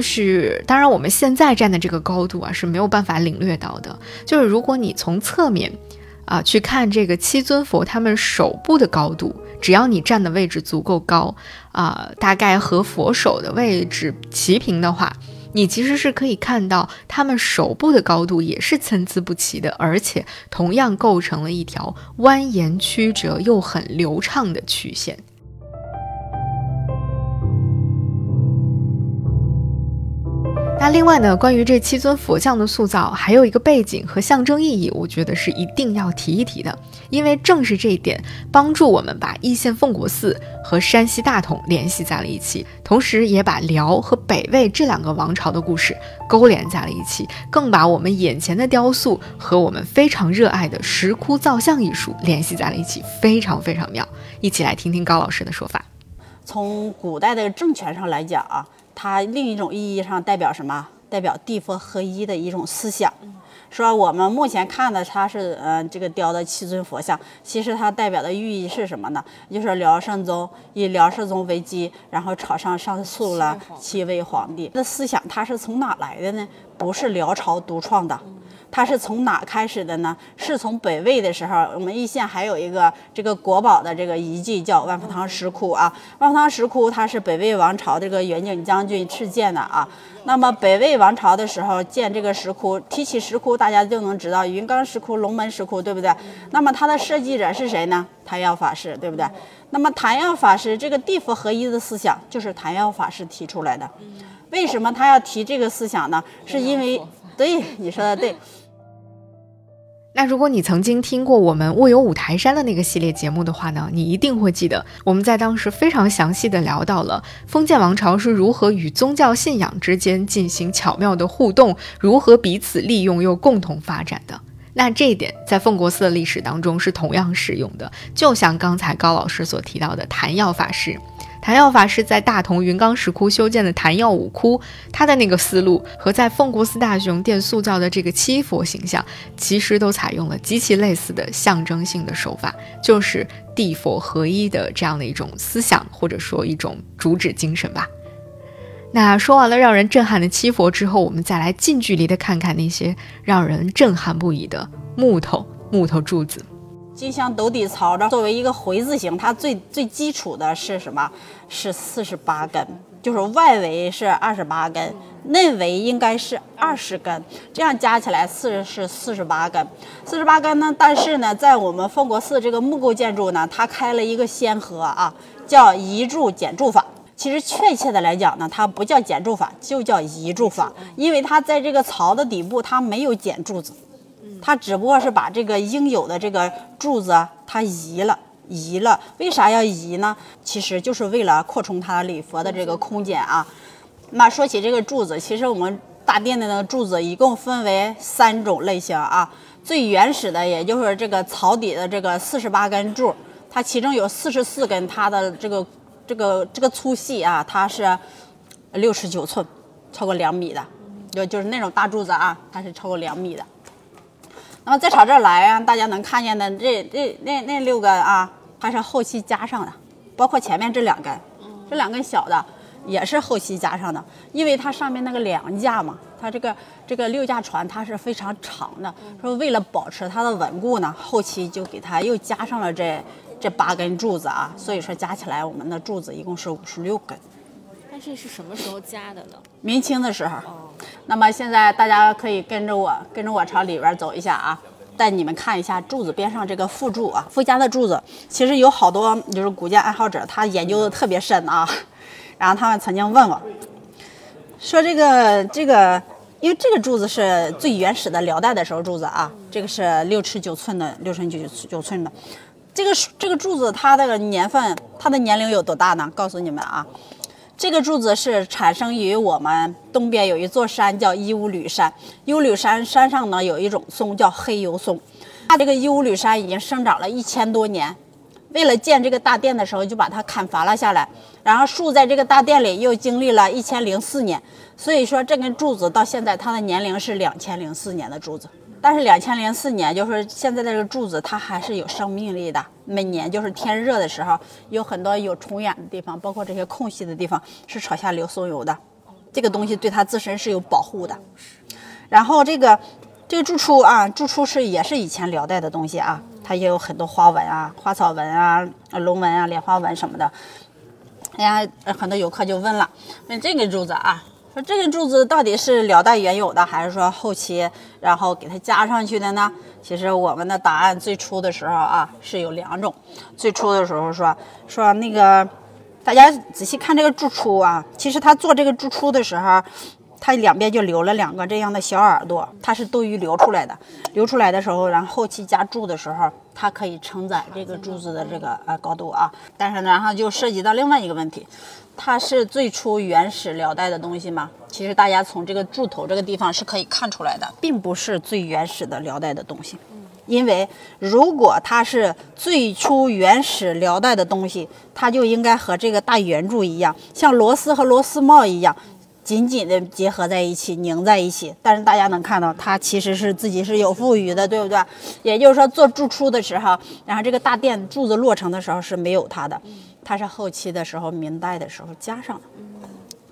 当然我们现在站的这个高度啊是没有办法领略到的，就是如果你从侧面啊去看这个七尊佛他们手部的高度，只要你站的位置足够高啊，大概和佛手的位置齐平的话，你其实是可以看到他们手部的高度也是参差不齐的，而且同样构成了一条蜿蜒曲折又很流畅的曲线。那另外呢，关于这七尊佛像的塑造，还有一个背景和象征意义，我觉得是一定要提一提的，因为正是这一点帮助我们把易县凤国寺和山西大同联系在了一起，同时也把辽和北魏这两个王朝的故事勾连在了一起，更把我们眼前的雕塑和我们非常热爱的石窟造像艺术联系在了一起，非常非常妙。一起来听听高老师的说法。 从古代的政权上来讲啊，它另一种意义上代表什么？代表地佛合一的一种思想。说我们目前看的它是呃这个雕的七尊佛像，其实它代表的寓意是什么呢？就是辽圣宗以辽世宗为基，然后朝上上诉了七位皇帝的思想，它是从哪来的呢？不是辽朝独创的， 它是从哪开始的呢？是从北魏的时候，我们易县还有一个这个国宝的这个遗迹叫万福堂石窟啊。万福堂石窟它是北魏王朝这个元景将军敕建的啊。那么北魏王朝的时候建这个石窟，提起石窟大家就能知道云冈石窟、龙门石窟，对不对？那么它的设计者是谁呢？昙曜法师，对不对？那么昙曜法师这个地佛合一的思想就是昙曜法师提出来的。为什么他要提这个思想呢？是因为对你说的对。 那如果你曾经听过我们卧游五台山的那个系列节目的话呢，你一定会记得我们在当时非常详细的聊到了封建王朝是如何与宗教信仰之间进行巧妙的互动，如何彼此利用又共同发展的。那这一点在凤国寺的历史当中是同样适用的，就像刚才高老师所提到的昙曜法师。昙曜法师在大同云冈石窟修建的昙曜五窟，他的那个思路和在凤国寺大雄殿塑造的这个七佛形象，其实都采用了极其类似的象征性的手法，就是地佛合一的这样的一种思想，或者说一种主旨精神吧。那说完了让人震撼的七佛之后，我们再来近距离的看看那些让人震撼不已的木头木头柱子。 金镶斗底槽的作为一个回字形，它最最基础的是什么？是四十八根，就是外围是二十八根，内围应该是二十根，这样加起来四是四十八根。四十八根呢，但是呢，在我们凤国寺这个木构建筑呢，它开了一个先河啊，叫移柱减柱法。其实确切的来讲呢，它不叫减柱法，就叫移柱法，因为它在这个槽的底部它没有减柱子。它只不过是把这个应有的这个柱子啊，它移了，移了。为啥要移呢？其实就是为了扩充它礼佛的这个空间啊。那说起这个柱子，其实我们大殿的那个柱子一共分为三种类型啊。最原始的，也就是这个槽底的这个四十八根柱，它其中有四十四根，它的这个这个这个粗细啊，它是六十九寸，超过两米的，就就是那种大柱子啊，它是超过两米的。那么再朝这儿来啊，大家能看见的这这那那六根啊，它是后期加上的，包括前面这两根，这两根小的也是后期加上的，因为它上面那个梁架嘛，它这个这个六架船它是非常长的，说为了保持它的稳固呢，后期就给它又加上了这这八根柱子啊，所以说加起来我们的柱子一共是五十六根。 但这是什么时候加的呢？ 明清的时候。那么现在大家可以跟着我，跟着我朝里边走一下啊，带你们看一下柱子边上这个附柱啊，附加的柱子，其实有好多就是古建爱好者，他研究的特别深啊。然后他们曾经问我，说这个这个，因为这个柱子是最原始的辽代的时候柱子啊，这个是六尺九寸的，六尺九九寸的。这个这个柱子它的年份，它的年龄有多大呢？告诉你们啊。这个柱子是产生于我们东边有一座山叫伊乌吕山，伊乌吕山山上呢有一种松叫黑油松，它这个伊乌吕山已经生长了一千多年，为了建这个大殿的时候就把它砍伐了下来，然后树在这个大殿里又经历了一千零四年，所以说这根柱子到现在它的年龄是两千零四年的柱子。但是两千零四年就是现在的这个柱子它还是有生命力的，每年就是天热的时候有很多有虫眼的地方，包括这些空隙的地方是朝下流松油的，这个东西对它自身是有保护的。然后这个这个柱出啊，柱出是也是以前辽代的东西啊，它也有很多花纹啊，花草纹啊，龙纹啊，莲花纹什么的。哎呀，很多游客就问了，问这个柱子啊，说这个柱子到底是辽代原有的，还是说后期然后给它加上去的呢？其实我们的答案最初的时候啊是有两种。最初的时候说说那个大家仔细看这个柱出啊，其实他做这个柱出的时候，它两边就留了两个这样的小耳朵，它是多余留出来的。留出来的时候，然后后期加柱的时候，它可以承载这个柱子的这个呃高度啊。但是呢，然后就涉及到另外一个问题，它是最初原始辽代的东西吗？其实大家从这个柱头这个地方是可以看出来的，并不是最原始的辽代的东西。因为如果它是最初原始辽代的东西，它就应该和这个大圆柱一样，像螺丝和螺丝帽一样，紧紧的结合在一起，拧在一起。但是大家能看到，它其实是自己是有富余的，对不对？也就是说，做柱出的时候，然后这个大殿柱子落成的时候是没有它的，它是后期的时候，明代的时候加上的。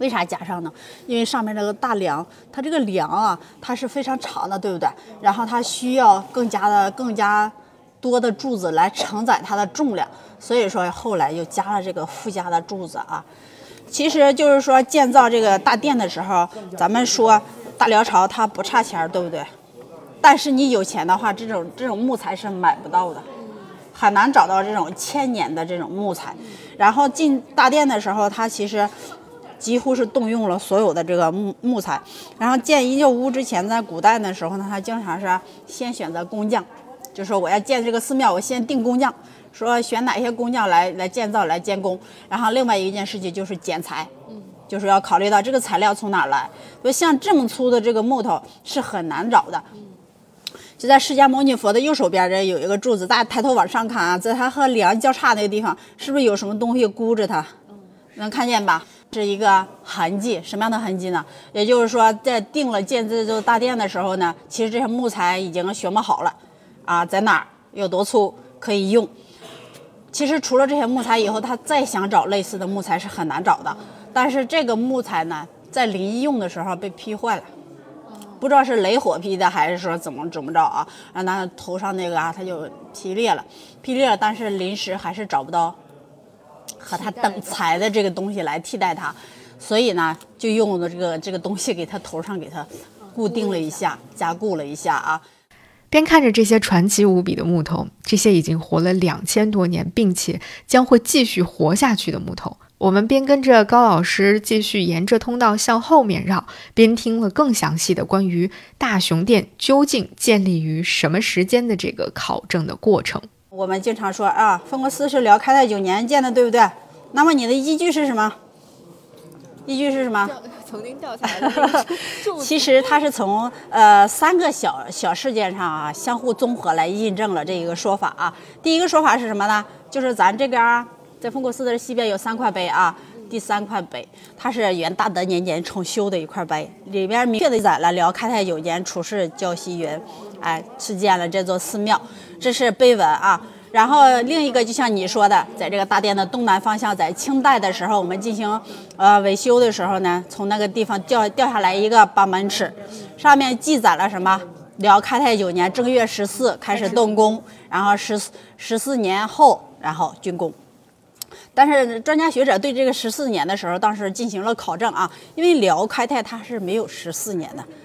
为啥加上呢？因为上面这个大梁，它这个梁啊，它是非常长的，对不对？然后它需要更加的、更加多的柱子来承载它的重量，所以说后来又加了这个附加的柱子啊。其实就是说建造这个大殿的时候，咱们说大辽朝它不差钱，对不对？但是你有钱的话，这种这种木材是买不到的，很难找到这种千年的这种木材。然后进大殿的时候，它其实几乎是动用了所有的这个木木材。然后建一旧屋之前，在古代的时候呢，他经常是先选择工匠，就说我要建这个寺庙，我先定工匠，说选哪些工匠来来建造来监工。然后另外一件事情就是剪材，就是要考虑到这个材料从哪儿来。所以像这么粗的这个木头是很难找的。就在释迦牟尼佛的右手边这有一个柱子，大家抬头往上看啊，在它和梁交叉那个地方，是不是有什么东西箍着它？能看见吧？是一个痕迹，什么样的痕迹呢？也就是说，在定了建这座大殿的时候呢，其实这些木材已经选磨好了，啊，在哪儿有多粗可以用。其实除了这些木材以后，他再想找类似的木材是很难找的。但是这个木材呢，在临沂用的时候被劈坏了。不知道是雷火劈的还是说怎么怎么着啊，让他头上那个啊，他就劈裂了，劈裂了，但是临时还是找不到和它等材的这个东西来替代它，所以呢，就用了这个这个东西给它头上给它固定了一下，加固了一下啊。 边看着这些传奇无比的木头，这些已经活了两千多年，并且将会继续活下去的木头，我们边跟着高老师继续沿着通道向后面绕，边听了更详细的关于大雄殿究竟建立于什么时间的这个考证的过程。 我们经常说啊，奉国寺是辽开泰九年建的，对不对？那么你的依据是什么？依据是什么？ 曾经掉下来的那个柱子。 其实它是从呃三个小小事件上啊相互综合来印证了这一个说法啊。第一个说法是什么呢？就是咱这边啊，在奉国寺的西边有三块碑啊。第三块碑，它是元大德年间重修的一块碑，里边明确的记载了辽开泰九年处士焦希云，哎，是建了这座寺庙，这是碑文啊。然后另一个就像你说的，在这个大殿的东南方向，在清代的时候，我们进行呃维修的时候呢，从那个地方掉掉下来一个八门尺，上面记载了什么？辽开泰九年正月十四开始动工，然后十十四年后，然后竣工。但是专家学者对这个十四年的时候，当时进行了考证啊，因为辽开泰它是没有十四年的，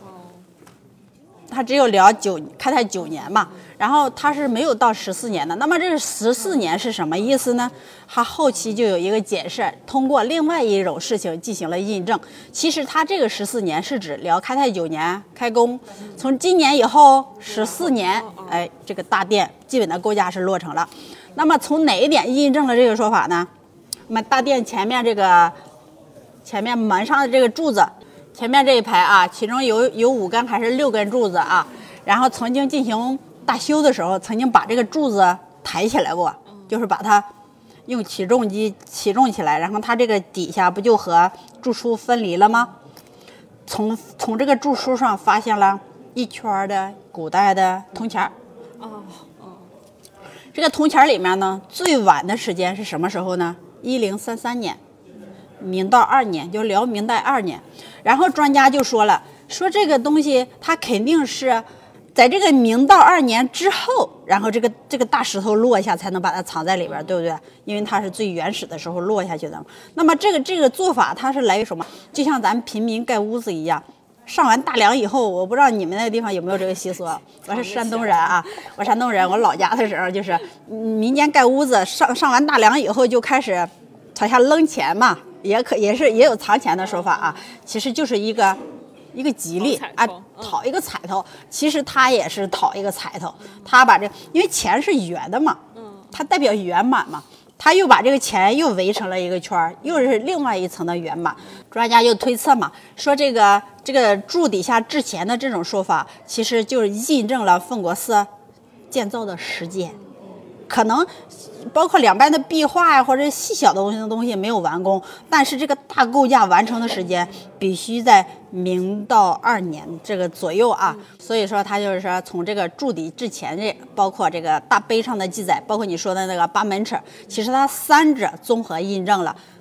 它只有辽九开泰九年嘛，然后它是没有到十四年的。那么这个十四年是什么意思呢？它后期就有一个解释，通过另外一种事情进行了印证。其实它这个十四年是指辽开泰九年开工，从今年以后十四年，哎，这个大殿基本的构架是落成了。那么从哪一点印证了这个说法呢？那么大殿前面这个前面门上的这个柱子，前面这一排啊，其中有有五根还是六根柱子啊，然后曾经进行大修的时候，曾经把这个柱子抬起来过，就是把它用起重机起重起来，然后它这个底下不就和柱书分离了吗？从从这个柱书上发现了一圈的古代的铜钱。 哦。 这个铜钱里面呢，最晚的时间是什么时候呢？一零三三年，明道二年，就辽明代二年。然后专家就说了，说这个东西它肯定是在这个明道二年之后，然后这个这个大石头落下才能把它藏在里边，对不对？因为它是最原始的时候落下去的。那么这个这个做法它是来于什么？就像咱平民盖屋子一样。上完大梁以后，我不知道你们那个地方有没有这个习俗。我是山东人啊，我山东人，我老家的时候就是民间盖屋子，上上完大梁以后就开始朝下扔钱嘛，也可也是也有藏钱的说法啊。其实就是一个一个吉利啊，讨一个彩头。其实他也是讨一个彩头，他把这因为钱是圆的嘛，它代表圆满嘛。他又把这个钱又围成了一个圈，又是另外一层的圆满。专家又推测嘛，说这个这个柱底下置钱的这种说法，其实就是印证了奉国寺建造的时间，可能包括两边的壁画呀或者细小的东西的东西没有完工，但是这个大构架完成的时间必须在明道二年这个左右啊。所以说他就是说从这个柱底至钱这，包括这个大碑上的记载，包括你说的那个八门尺，其实它三者综合印证了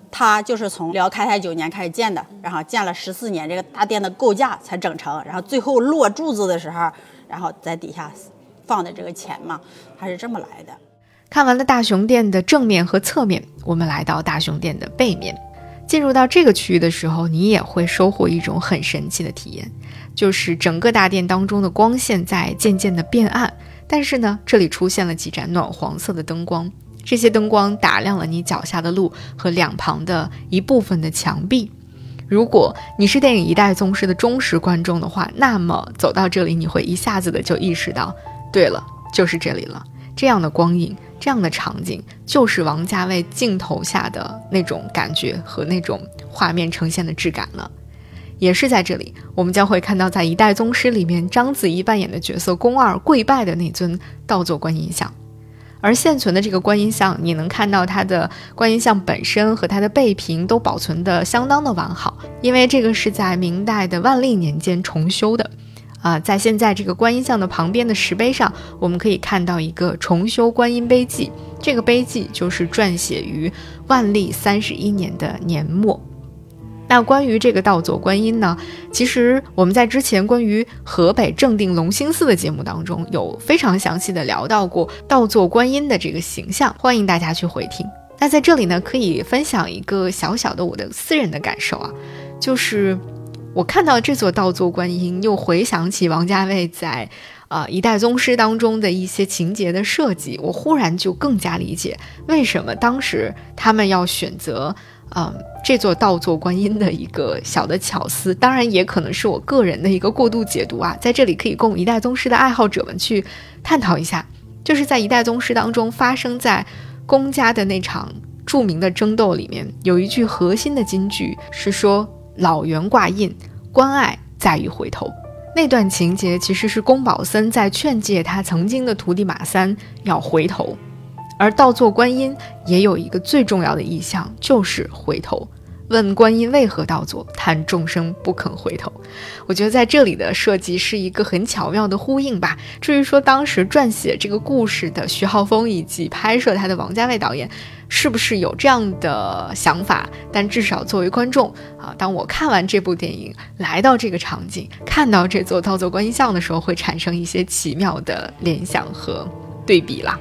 它就是从辽开泰九年开始建的，然后建了十四年，这个大殿的构架才整成，然后最后落柱子的时候，然后在底下放的这个钱嘛，它是这么来的。 看完了大雄殿的正面和侧面，我们来到大雄殿的背面。进入到这个区域的时候，你也会收获一种很神奇的体验，就是整个大殿当中的光线在渐渐的变暗，但是呢，这里出现了几盏暖黄色的灯光，这些灯光打亮了你脚下的路和两旁的一部分的墙壁。如果你是电影《一代宗师》的忠实观众的话，那么走到这里你会一下子的就意识到，对了，就是这里了。这样的光影，这样的场景，就是王家卫镜头下的那种感觉和那种画面呈现的质感了。也是在这里，我们将会看到在《一代宗师》里面章子怡扮演的角色宫二跪拜的那尊倒座观音像。而现存的这个观音像，你能看到它的观音像本身和它的背屏都保存得相当的完好，因为这个是在明代的万历年间重修的。呃，在现在这个观音像的旁边的石碑上，我们可以看到一个重修观音碑记，这个碑记就是撰写于万历三十一年的年末。那关于这个倒座观音呢，其实我们在之前关于河北正定隆兴寺的节目当中有非常详细的聊到过倒座观音的这个形象，欢迎大家去回听。那在这里呢，可以分享一个小小的我的私人的感受啊，就是我看到这座倒座观音，又回想起王家卫在呃《一代宗师》当中的一些情节的设计，我忽然就更加理解为什么当时他们要选择嗯，这座倒座观音的一个小的巧思。当然也可能是我个人的一个过度解读啊，在这里可以供一代宗师的爱好者们去探讨一下。就是在一代宗师当中发生在宫家的那场著名的争斗里面，有一句核心的金句是说老猿挂印，关爱在于回头。那段情节其实是宫保森在劝诫他曾经的徒弟马三要回头，而倒座观音也有一个最重要的意象，就是回头。问观音为何倒座，叹众生不肯回头。我觉得在这里的设计是一个很巧妙的呼应吧。至于说当时撰写这个故事的徐浩峰以及拍摄他的王家卫导演是不是有这样的想法，但至少作为观众啊，当我看完这部电影，来到这个场景，看到这座倒座观音像的时候，会产生一些奇妙的联想和对比啦。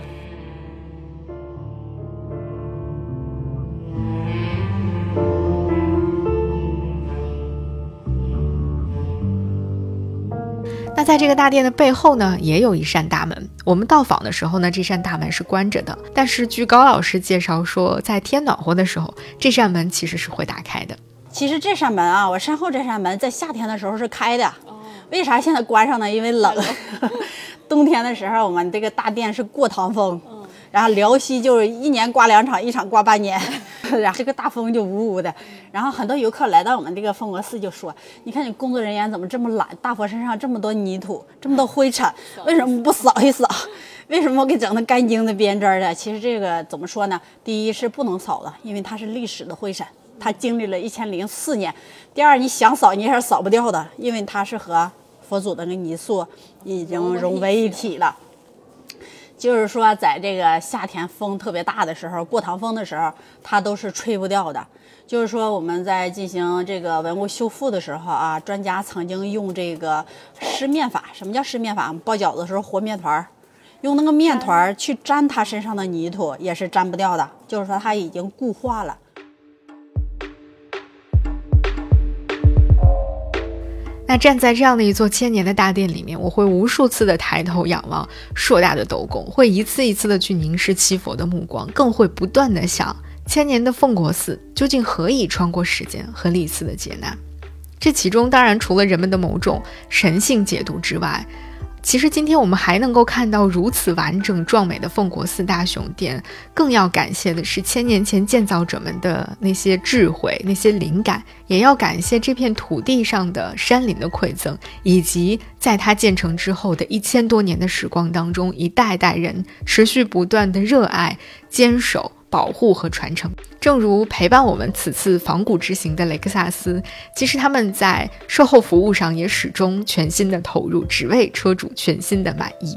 那在这个大殿的背后呢，也有一扇大门。我们到访的时候呢，这扇大门是关着的，但是据高老师介绍说，在天暖和的时候，这扇门其实是会打开的。 其实这扇门啊，我身后这扇门在夏天的时候是开的，为啥现在关上呢？因为冷。冬天的时候，我们这个大殿是过堂风，然后辽西就是一年刮两场，一场刮半年，然后这个大风就呜呜的。然后很多游客来到我们这个奉国寺就说：“你看你工作人员怎么这么懒？大佛身上这么多泥土，这么多灰尘，为什么不扫一扫？为什么给整得干净的边边的？”其实这个怎么说呢？第一是不能扫的，因为它是历史的灰尘，它经历了一千零四年。第二，你想扫你也是扫不掉的，因为它是和佛祖的那个泥塑已经融为一体了。就是说在这个夏天风特别大的时候，过堂风的时候，它都是吹不掉的。就是说我们在进行这个文物修复的时候啊，专家曾经用这个湿面法。什么叫湿面法？包饺子的时候和面团，用那个面团去沾它身上的泥土也是沾不掉的，就是说它已经固化了。 那站在这样的一座千年的大殿里面，我会无数次的抬头仰望硕大的斗拱，会一次一次的去凝视七佛的目光，更会不断的想千年的奉国寺究竟何以穿过时间和历次的劫难。这其中当然除了人们的某种神性解读之外，其实今天我们还能够看到如此完整壮美的奉国寺大雄殿，更要感谢的是千年前建造者们的那些智慧，那些灵感，也要感谢这片土地上的山林的馈赠，以及在它建成之后的一千多年的时光当中，一代代人持续不断的热爱、坚守、保护和传承。正如陪伴我们此次仿古之行的雷克萨斯，其实他们在售后服务上也始终全心的投入，只为车主全新的满意。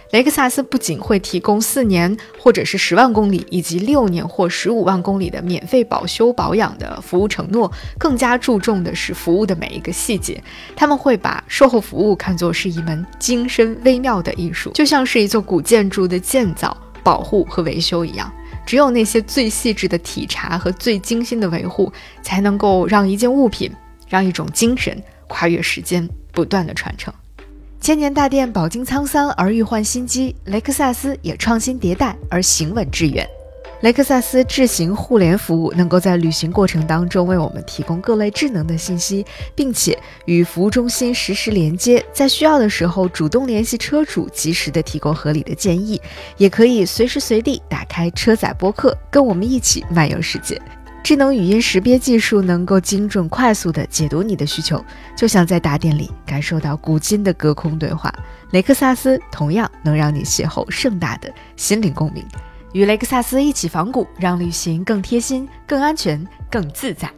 雷克萨斯不仅会提供四年或者是十万公里以及六年或十五万公里的免费保修保养的服务承诺，更加注重的是服务的每一个细节。他们会把售后服务看作是一门精深微妙的艺术，就像是一座古建筑的建造、保护和维修一样。只有那些最细致的体察和最精心的维护，才能够让一件物品、让一种精神跨越时间，不断的传承。千年大店饱经沧桑而愈换新机，雷克萨斯也创新迭代而行稳致远。雷克萨斯智行互联服务能够在旅行过程当中为我们提供各类智能的信息，并且与服务中心实时连接，在需要的时候主动联系车主，及时的提供合理的建议，也可以随时随地打开车载播客，跟我们一起漫游世界。智能语音识别技术能够精准快速地解读你的需求，就像在大店里感受到古今的隔空对话。雷克萨斯同样能让你邂逅盛大的心灵共鸣。与雷克萨斯一起仿古，让旅行更贴心、更安全、更自在。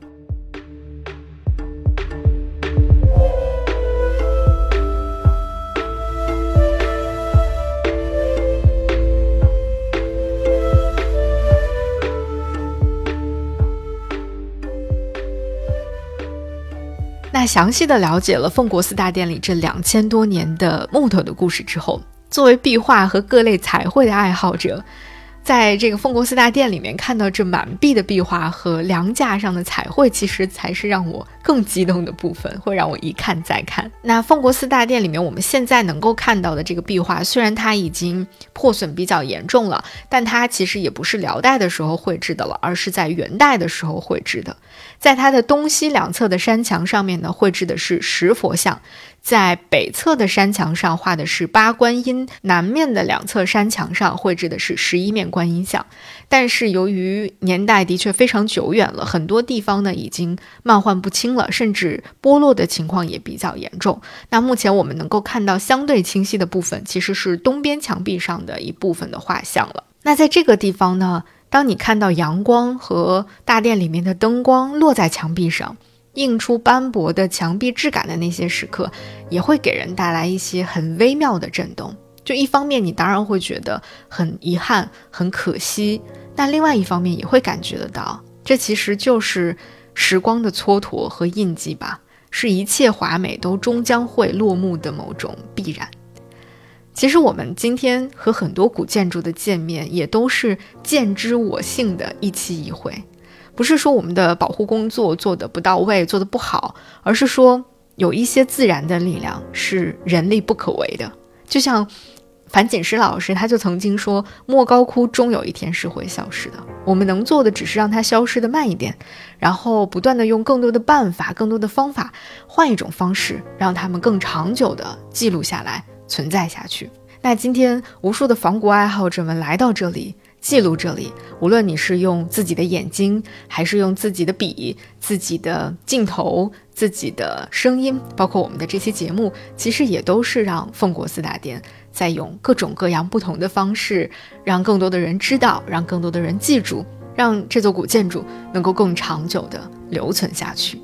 那详细的了解了凤国寺大殿里这两千多年的木头的故事之后，作为壁画和各类彩绘的爱好者，在这个凤国寺大殿里面看到这满壁的壁画和梁架上的彩绘，其实才是让我更激动的部分，会让我一看再看。那凤国寺大殿里面我们现在能够看到的这个壁画，虽然它已经破损比较严重了，但它其实也不是辽代的时候绘制的了，而是在元代的时候绘制的。在它的东西两侧的山墙上面呢，绘制的是十佛像，在北侧的山墙上画的是八观音，南面的两侧山墙上绘制的是十一面观音像。但是由于年代的确非常久远了，很多地方呢已经漫画不清了，甚至剥落的情况也比较严重。那目前我们能够看到相对清晰的部分，其实是东边墙壁上的一部分的画像了。那在这个地方呢，当你看到阳光和大殿里面的灯光落在墙壁上，映出斑驳的墙壁质感的那些时刻，也会给人带来一些很微妙的震动。就一方面你当然会觉得很遗憾很可惜，但另外一方面也会感觉得到，这其实就是时光的蹉跎和印记吧，是一切华美都终将会落幕的某种必然。其实我们今天和很多古建筑的见面，也都是见之我幸的一期一会。不是说我们的保护工作做得不到位，做得不好，而是说有一些自然的力量是人力不可为的。就像樊锦诗老师他就曾经说，莫高窟终有一天是会消失的，我们能做的只是让它消失的慢一点，然后不断的用更多的办法更多的方法，换一种方式让他们更长久的记录下来存在下去。那今天无数的仿古爱好者们来到这里记录这里，无论你是用自己的眼睛，还是用自己的笔、自己的镜头、自己的声音，包括我们的这些节目，其实也都是让凤国寺大殿在用各种各样不同的方式，让更多的人知道，让更多的人记住，让这座古建筑能够更长久的留存下去。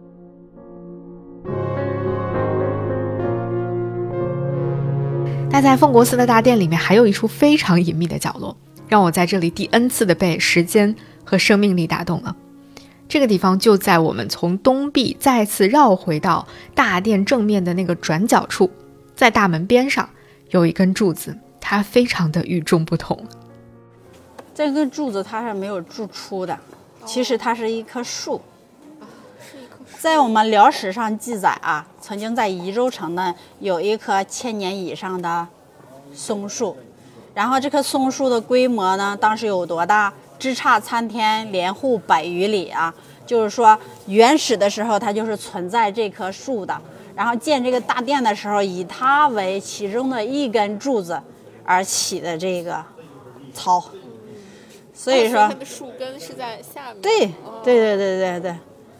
那在凤国寺的大殿里面还有一处非常隐秘的角落，让我在这里第 N 次的被时间和生命力打动了。这个地方就在我们从东壁再次绕回到大殿正面的那个转角处，在大门边上有一根柱子，它非常的与众不同。 这根柱子它是没有柱出的，其实它是一棵树。在我们辽史上记载啊，曾经在宜州城呢有一棵千年以上的松树，然后这棵松树的规模呢，当时有多大？枝杈参天，连户百余里啊！就是说，原始的时候它就是存在这棵树的。然后建这个大殿的时候，以它为其中的一根柱子而起的这个操。所以说， 它的树根是在下面。 对， 哦、 对对对对对。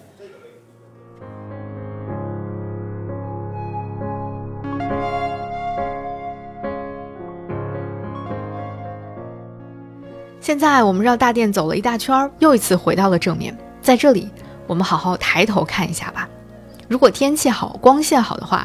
现在我们绕大殿走了一大圈，又一次回到了正面。在这里我们好好抬头看一下吧。如果天气好光线好的话，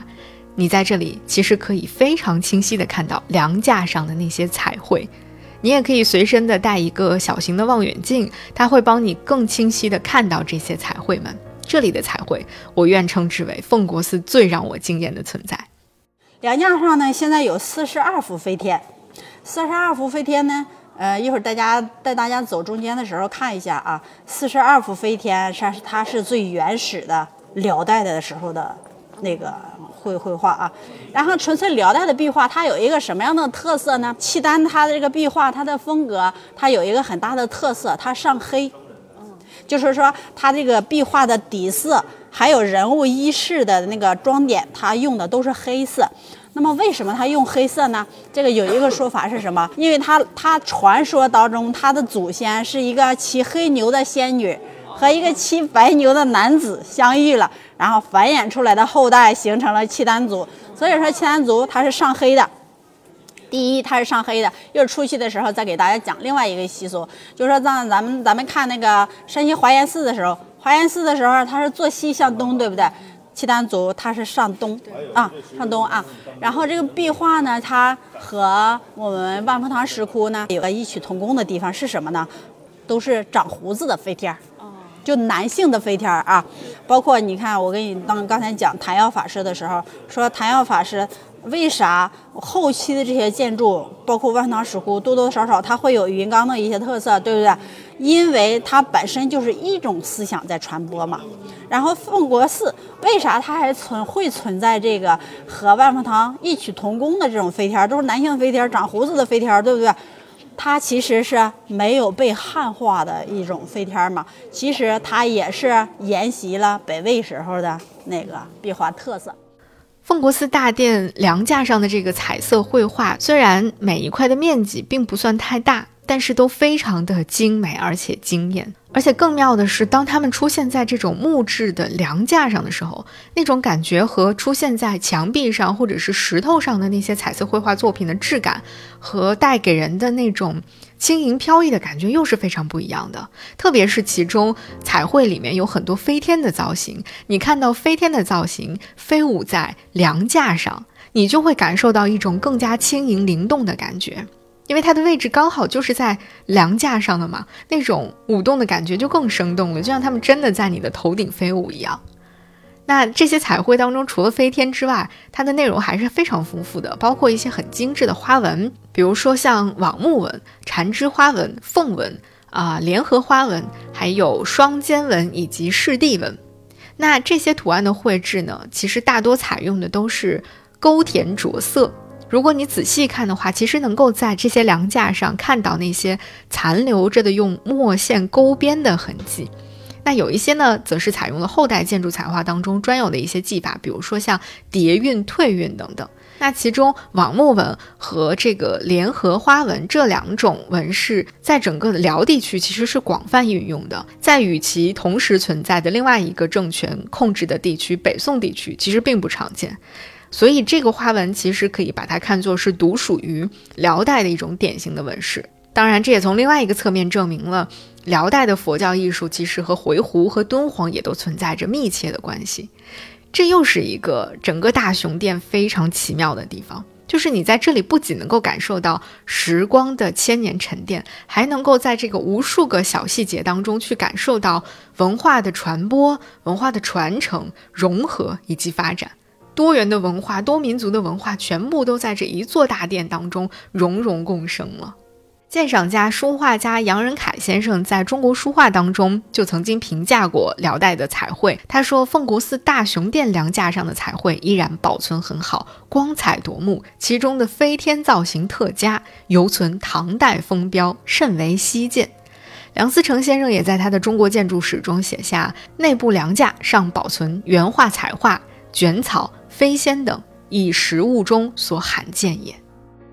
你在这里其实可以非常清晰地看到梁架上的那些彩绘。你也可以随身的带一个小型的望远镜，它会帮你更清晰地看到这些彩绘们。这里的彩绘，我愿称之为凤国寺最让我惊艳的存在。 梁架上呢，现在有四十二幅飞天，四十二幅飞天呢，呃，一会儿大家带大家走中间的时候看一下啊，四十二幅飞天是它是最原始的辽代的时候的那个绘绘画啊。然后纯粹辽代的壁画，它有一个什么样的特色呢？契丹它的这个壁画，它的风格，它有一个很大的特色，它上黑。就是说它这个壁画的底色还有人物衣饰的那个装点，它用的都是黑色。那么为什么它用黑色呢？这个有一个说法是什么？因为它它传说当中它的祖先是一个骑黑牛的仙女和一个骑白牛的男子相遇了，然后繁衍出来的后代形成了契丹族。所以说契丹族它是上黑的。第一，它是上黑的。一会儿出去的时候再给大家讲另外一个习俗，就是说咱咱们咱们看那个山西华严寺的时候，华严寺的时候它是坐西向东，对不对？契丹族它是上东啊，上东啊。然后这个壁画呢，它和我们万佛堂石窟呢有个异曲同工的地方是什么呢？都是长胡子的飞天，就男性的飞天啊。包括你看，我跟你当刚才讲昙曜法师的时候，说昙曜法师。为啥后期的这些建筑，包括万堂石窟，多多少少它会有云冈的一些特色，对不对？因为它本身就是一种思想在传播嘛。然后凤国寺为啥它还存会存在这个和万佛堂异曲同工的这种飞天，都是男性飞天，长胡子的飞天，对不对？它其实是没有被汉化的一种飞天嘛，其实它也是沿袭了北魏时候的那个壁画特色。 凤国寺大殿梁架上的这个彩色绘画，虽然每一块的面积并不算太大，但是都非常的精美而且惊艳。而且更妙的是，当它们出现在这种木质的梁架上的时候，那种感觉和出现在墙壁上或者是石头上的那些彩色绘画作品的质感和带给人的那种轻盈飘逸的感觉又是非常不一样的。特别是其中彩绘里面有很多飞天的造型，你看到飞天的造型飞舞在梁架上，你就会感受到一种更加轻盈灵动的感觉。因为它的位置刚好就是在梁架上的嘛，那种舞动的感觉就更生动了，就像他们真的在你的头顶飞舞一样。那这些彩绘当中，除了飞天之外，它的内容还是非常丰富的，包括一些很精致的花纹，比如说像网木纹、缠枝花纹、凤纹啊、呃、联合花纹，还有双尖纹以及饰地纹。那这些图案的绘制呢，其实大多采用的都是勾填着色。如果你仔细看的话，其实能够在这些梁架上看到那些残留着的用墨线勾边的痕迹。那有一些呢，则是采用了后代建筑彩画当中专有的一些技法，比如说像叠韵、退韵等等。那其中网木纹和这个联合花纹这两种纹饰，在整个的辽地区其实是广泛运用的，在与其同时存在的另外一个政权控制的地区北宋地区，其实并不常见。所以这个花纹其实可以把它看作是独属于辽代的一种典型的纹饰。当然，这也从另外一个侧面证明了辽代的佛教艺术其实和回鹘和敦煌也都存在着密切的关系。这又是一个整个大雄殿非常奇妙的地方，就是你在这里不仅能够感受到时光的千年沉淀，还能够在这个无数个小细节当中去感受到文化的传播、文化的传承、融合以及发展。多元的文化、多民族的文化全部都在这一座大殿当中融融共生了。鉴赏家、书画家杨仁凯先生在中国书画当中就曾经评价过辽代的彩绘，他说凤国寺大雄殿梁架上的彩绘依然保存很好，光彩夺目，其中的飞天造型特佳，犹存唐代风标，甚为稀见。梁思成先生也在他的中国建筑史中写下，内部梁架上保存原画彩画、卷草、飞仙等，以实物中所罕见也。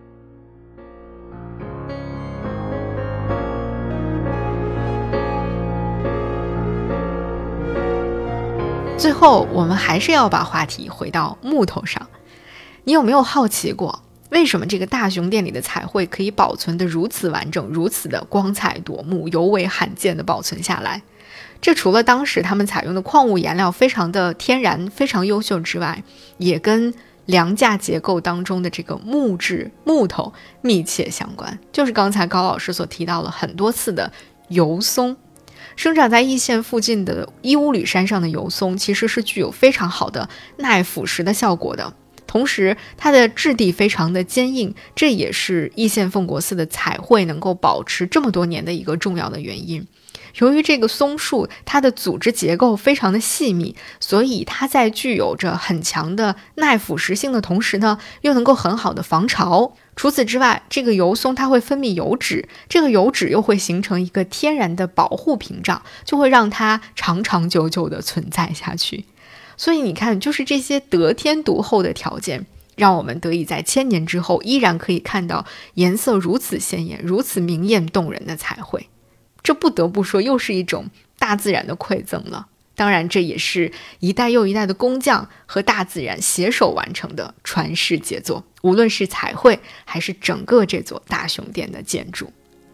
最后我们还是要把话题回到木头上。你有没有好奇过，为什么这个大雄殿里的彩绘可以保存得如此完整，如此的光彩夺目，尤为罕见的保存下来？这除了当时他们采用的矿物颜料非常的天然非常优秀之外，也跟梁架结构当中的这个木质木头密切相关，就是刚才高老师所提到了很多次的油松。生长在易县附近的伊乌吕山上的油松其实是具有非常好的耐腐蚀的效果的，同时它的质地非常的坚硬，这也是易县奉国寺的彩绘能够保持这么多年的一个重要的原因。由于这个松树它的组织结构非常的细密，所以它在具有着很强的耐腐蚀性的同时呢，又能够很好的防潮。除此之外，这个油松它会分泌油脂，这个油脂又会形成一个天然的保护屏障，就会让它长长久久的存在下去。所以你看，就是这些得天独厚的条件，让我们得以在千年之后依然可以看到颜色如此鲜艳、如此明艳动人的彩绘。这不得不说又是一种大自然的馈赠了。当然，这也是一代又一代的工匠和大自然携手完成的传世杰作，无论是彩绘还是整个这座大雄殿的建筑。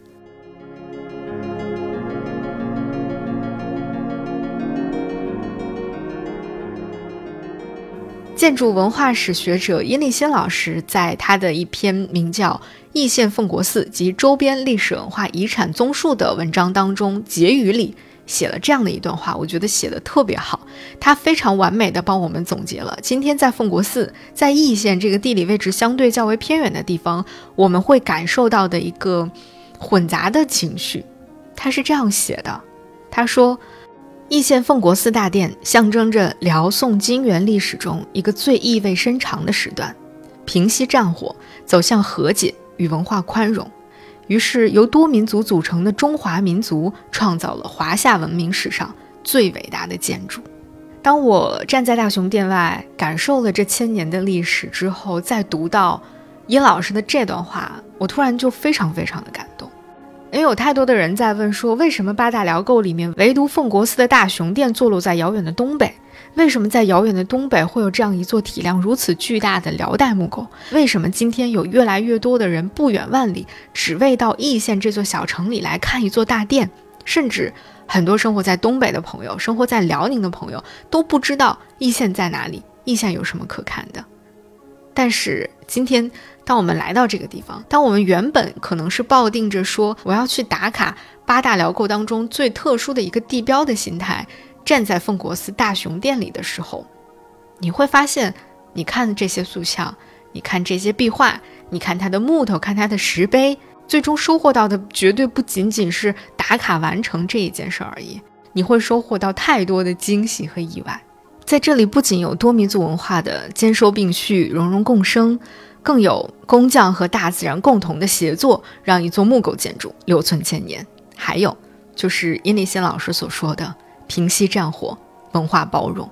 建筑文化史学者殷立新老师在他的一篇名叫《易县奉国寺及周边历史文化遗产综述》的文章当中结语里写了这样的一段话，我觉得写得特别好。他非常完美地帮我们总结了今天在奉国寺，在易县这个地理位置相对较为偏远的地方，我们会感受到的一个混杂的情绪。他是这样写的，他说，易县奉国寺大殿象征着辽宋金元历史中一个最意味深长的时段，平息战火，走向和解与文化宽容。于是由多民族组成的中华民族创造了华夏文明史上最伟大的建筑。当我站在大雄殿外感受了这千年的历史之后，再读到殷老师的这段话，我突然就非常非常的感动。因为有太多的人在问说，为什么八大辽构里面唯独奉国寺的大雄殿坐落在遥远的东北？为什么在遥远的东北会有这样一座体量如此巨大的辽代木构？为什么今天有越来越多的人不远万里，只为到易县这座小城里来看一座大殿？甚至很多生活在东北的朋友，生活在辽宁的朋友都不知道易县在哪里，易县有什么可看的。但是今天当我们来到这个地方，当我们原本可能是抱定着说我要去打卡八大辽构当中最特殊的一个地标的心态，站在奉国寺大雄殿里的时候，你会发现，你看这些塑像，你看这些壁画，你看它的木头，看它的石碑，最终收获到的绝对不仅仅是打卡完成这一件事而已，你会收获到太多的惊喜和意外。在这里不仅有多民族文化的兼收并蓄、荣荣共生，更有工匠和大自然共同的协作，让一座木构建筑留存千年。还有就是殷立新老师所说的平息战火，文化包容。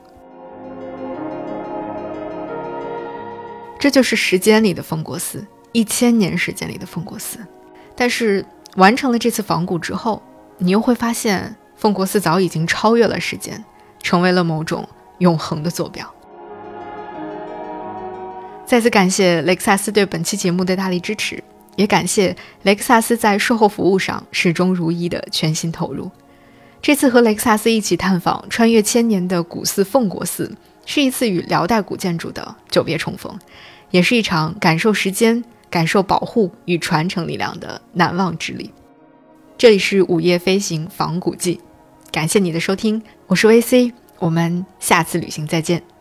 这就是时间里的奉国寺，一千年时间里的奉国寺。但是完成了这次仿古之后，你又会发现奉国寺早已经超越了时间，成为了某种永恒的坐标。再次感谢雷克萨斯对本期节目的大力支持，也感谢雷克萨斯在售后服务上始终如一的全心投入。这次和雷克萨斯一起探访穿越千年的古寺奉国寺，是一次与辽代古建筑的久别重逢，也是一场感受时间、感受保护与传承力量的难忘之旅。这里是午夜飞行仿古记，感谢你的收听，我是 V C， 我们下次旅行再见。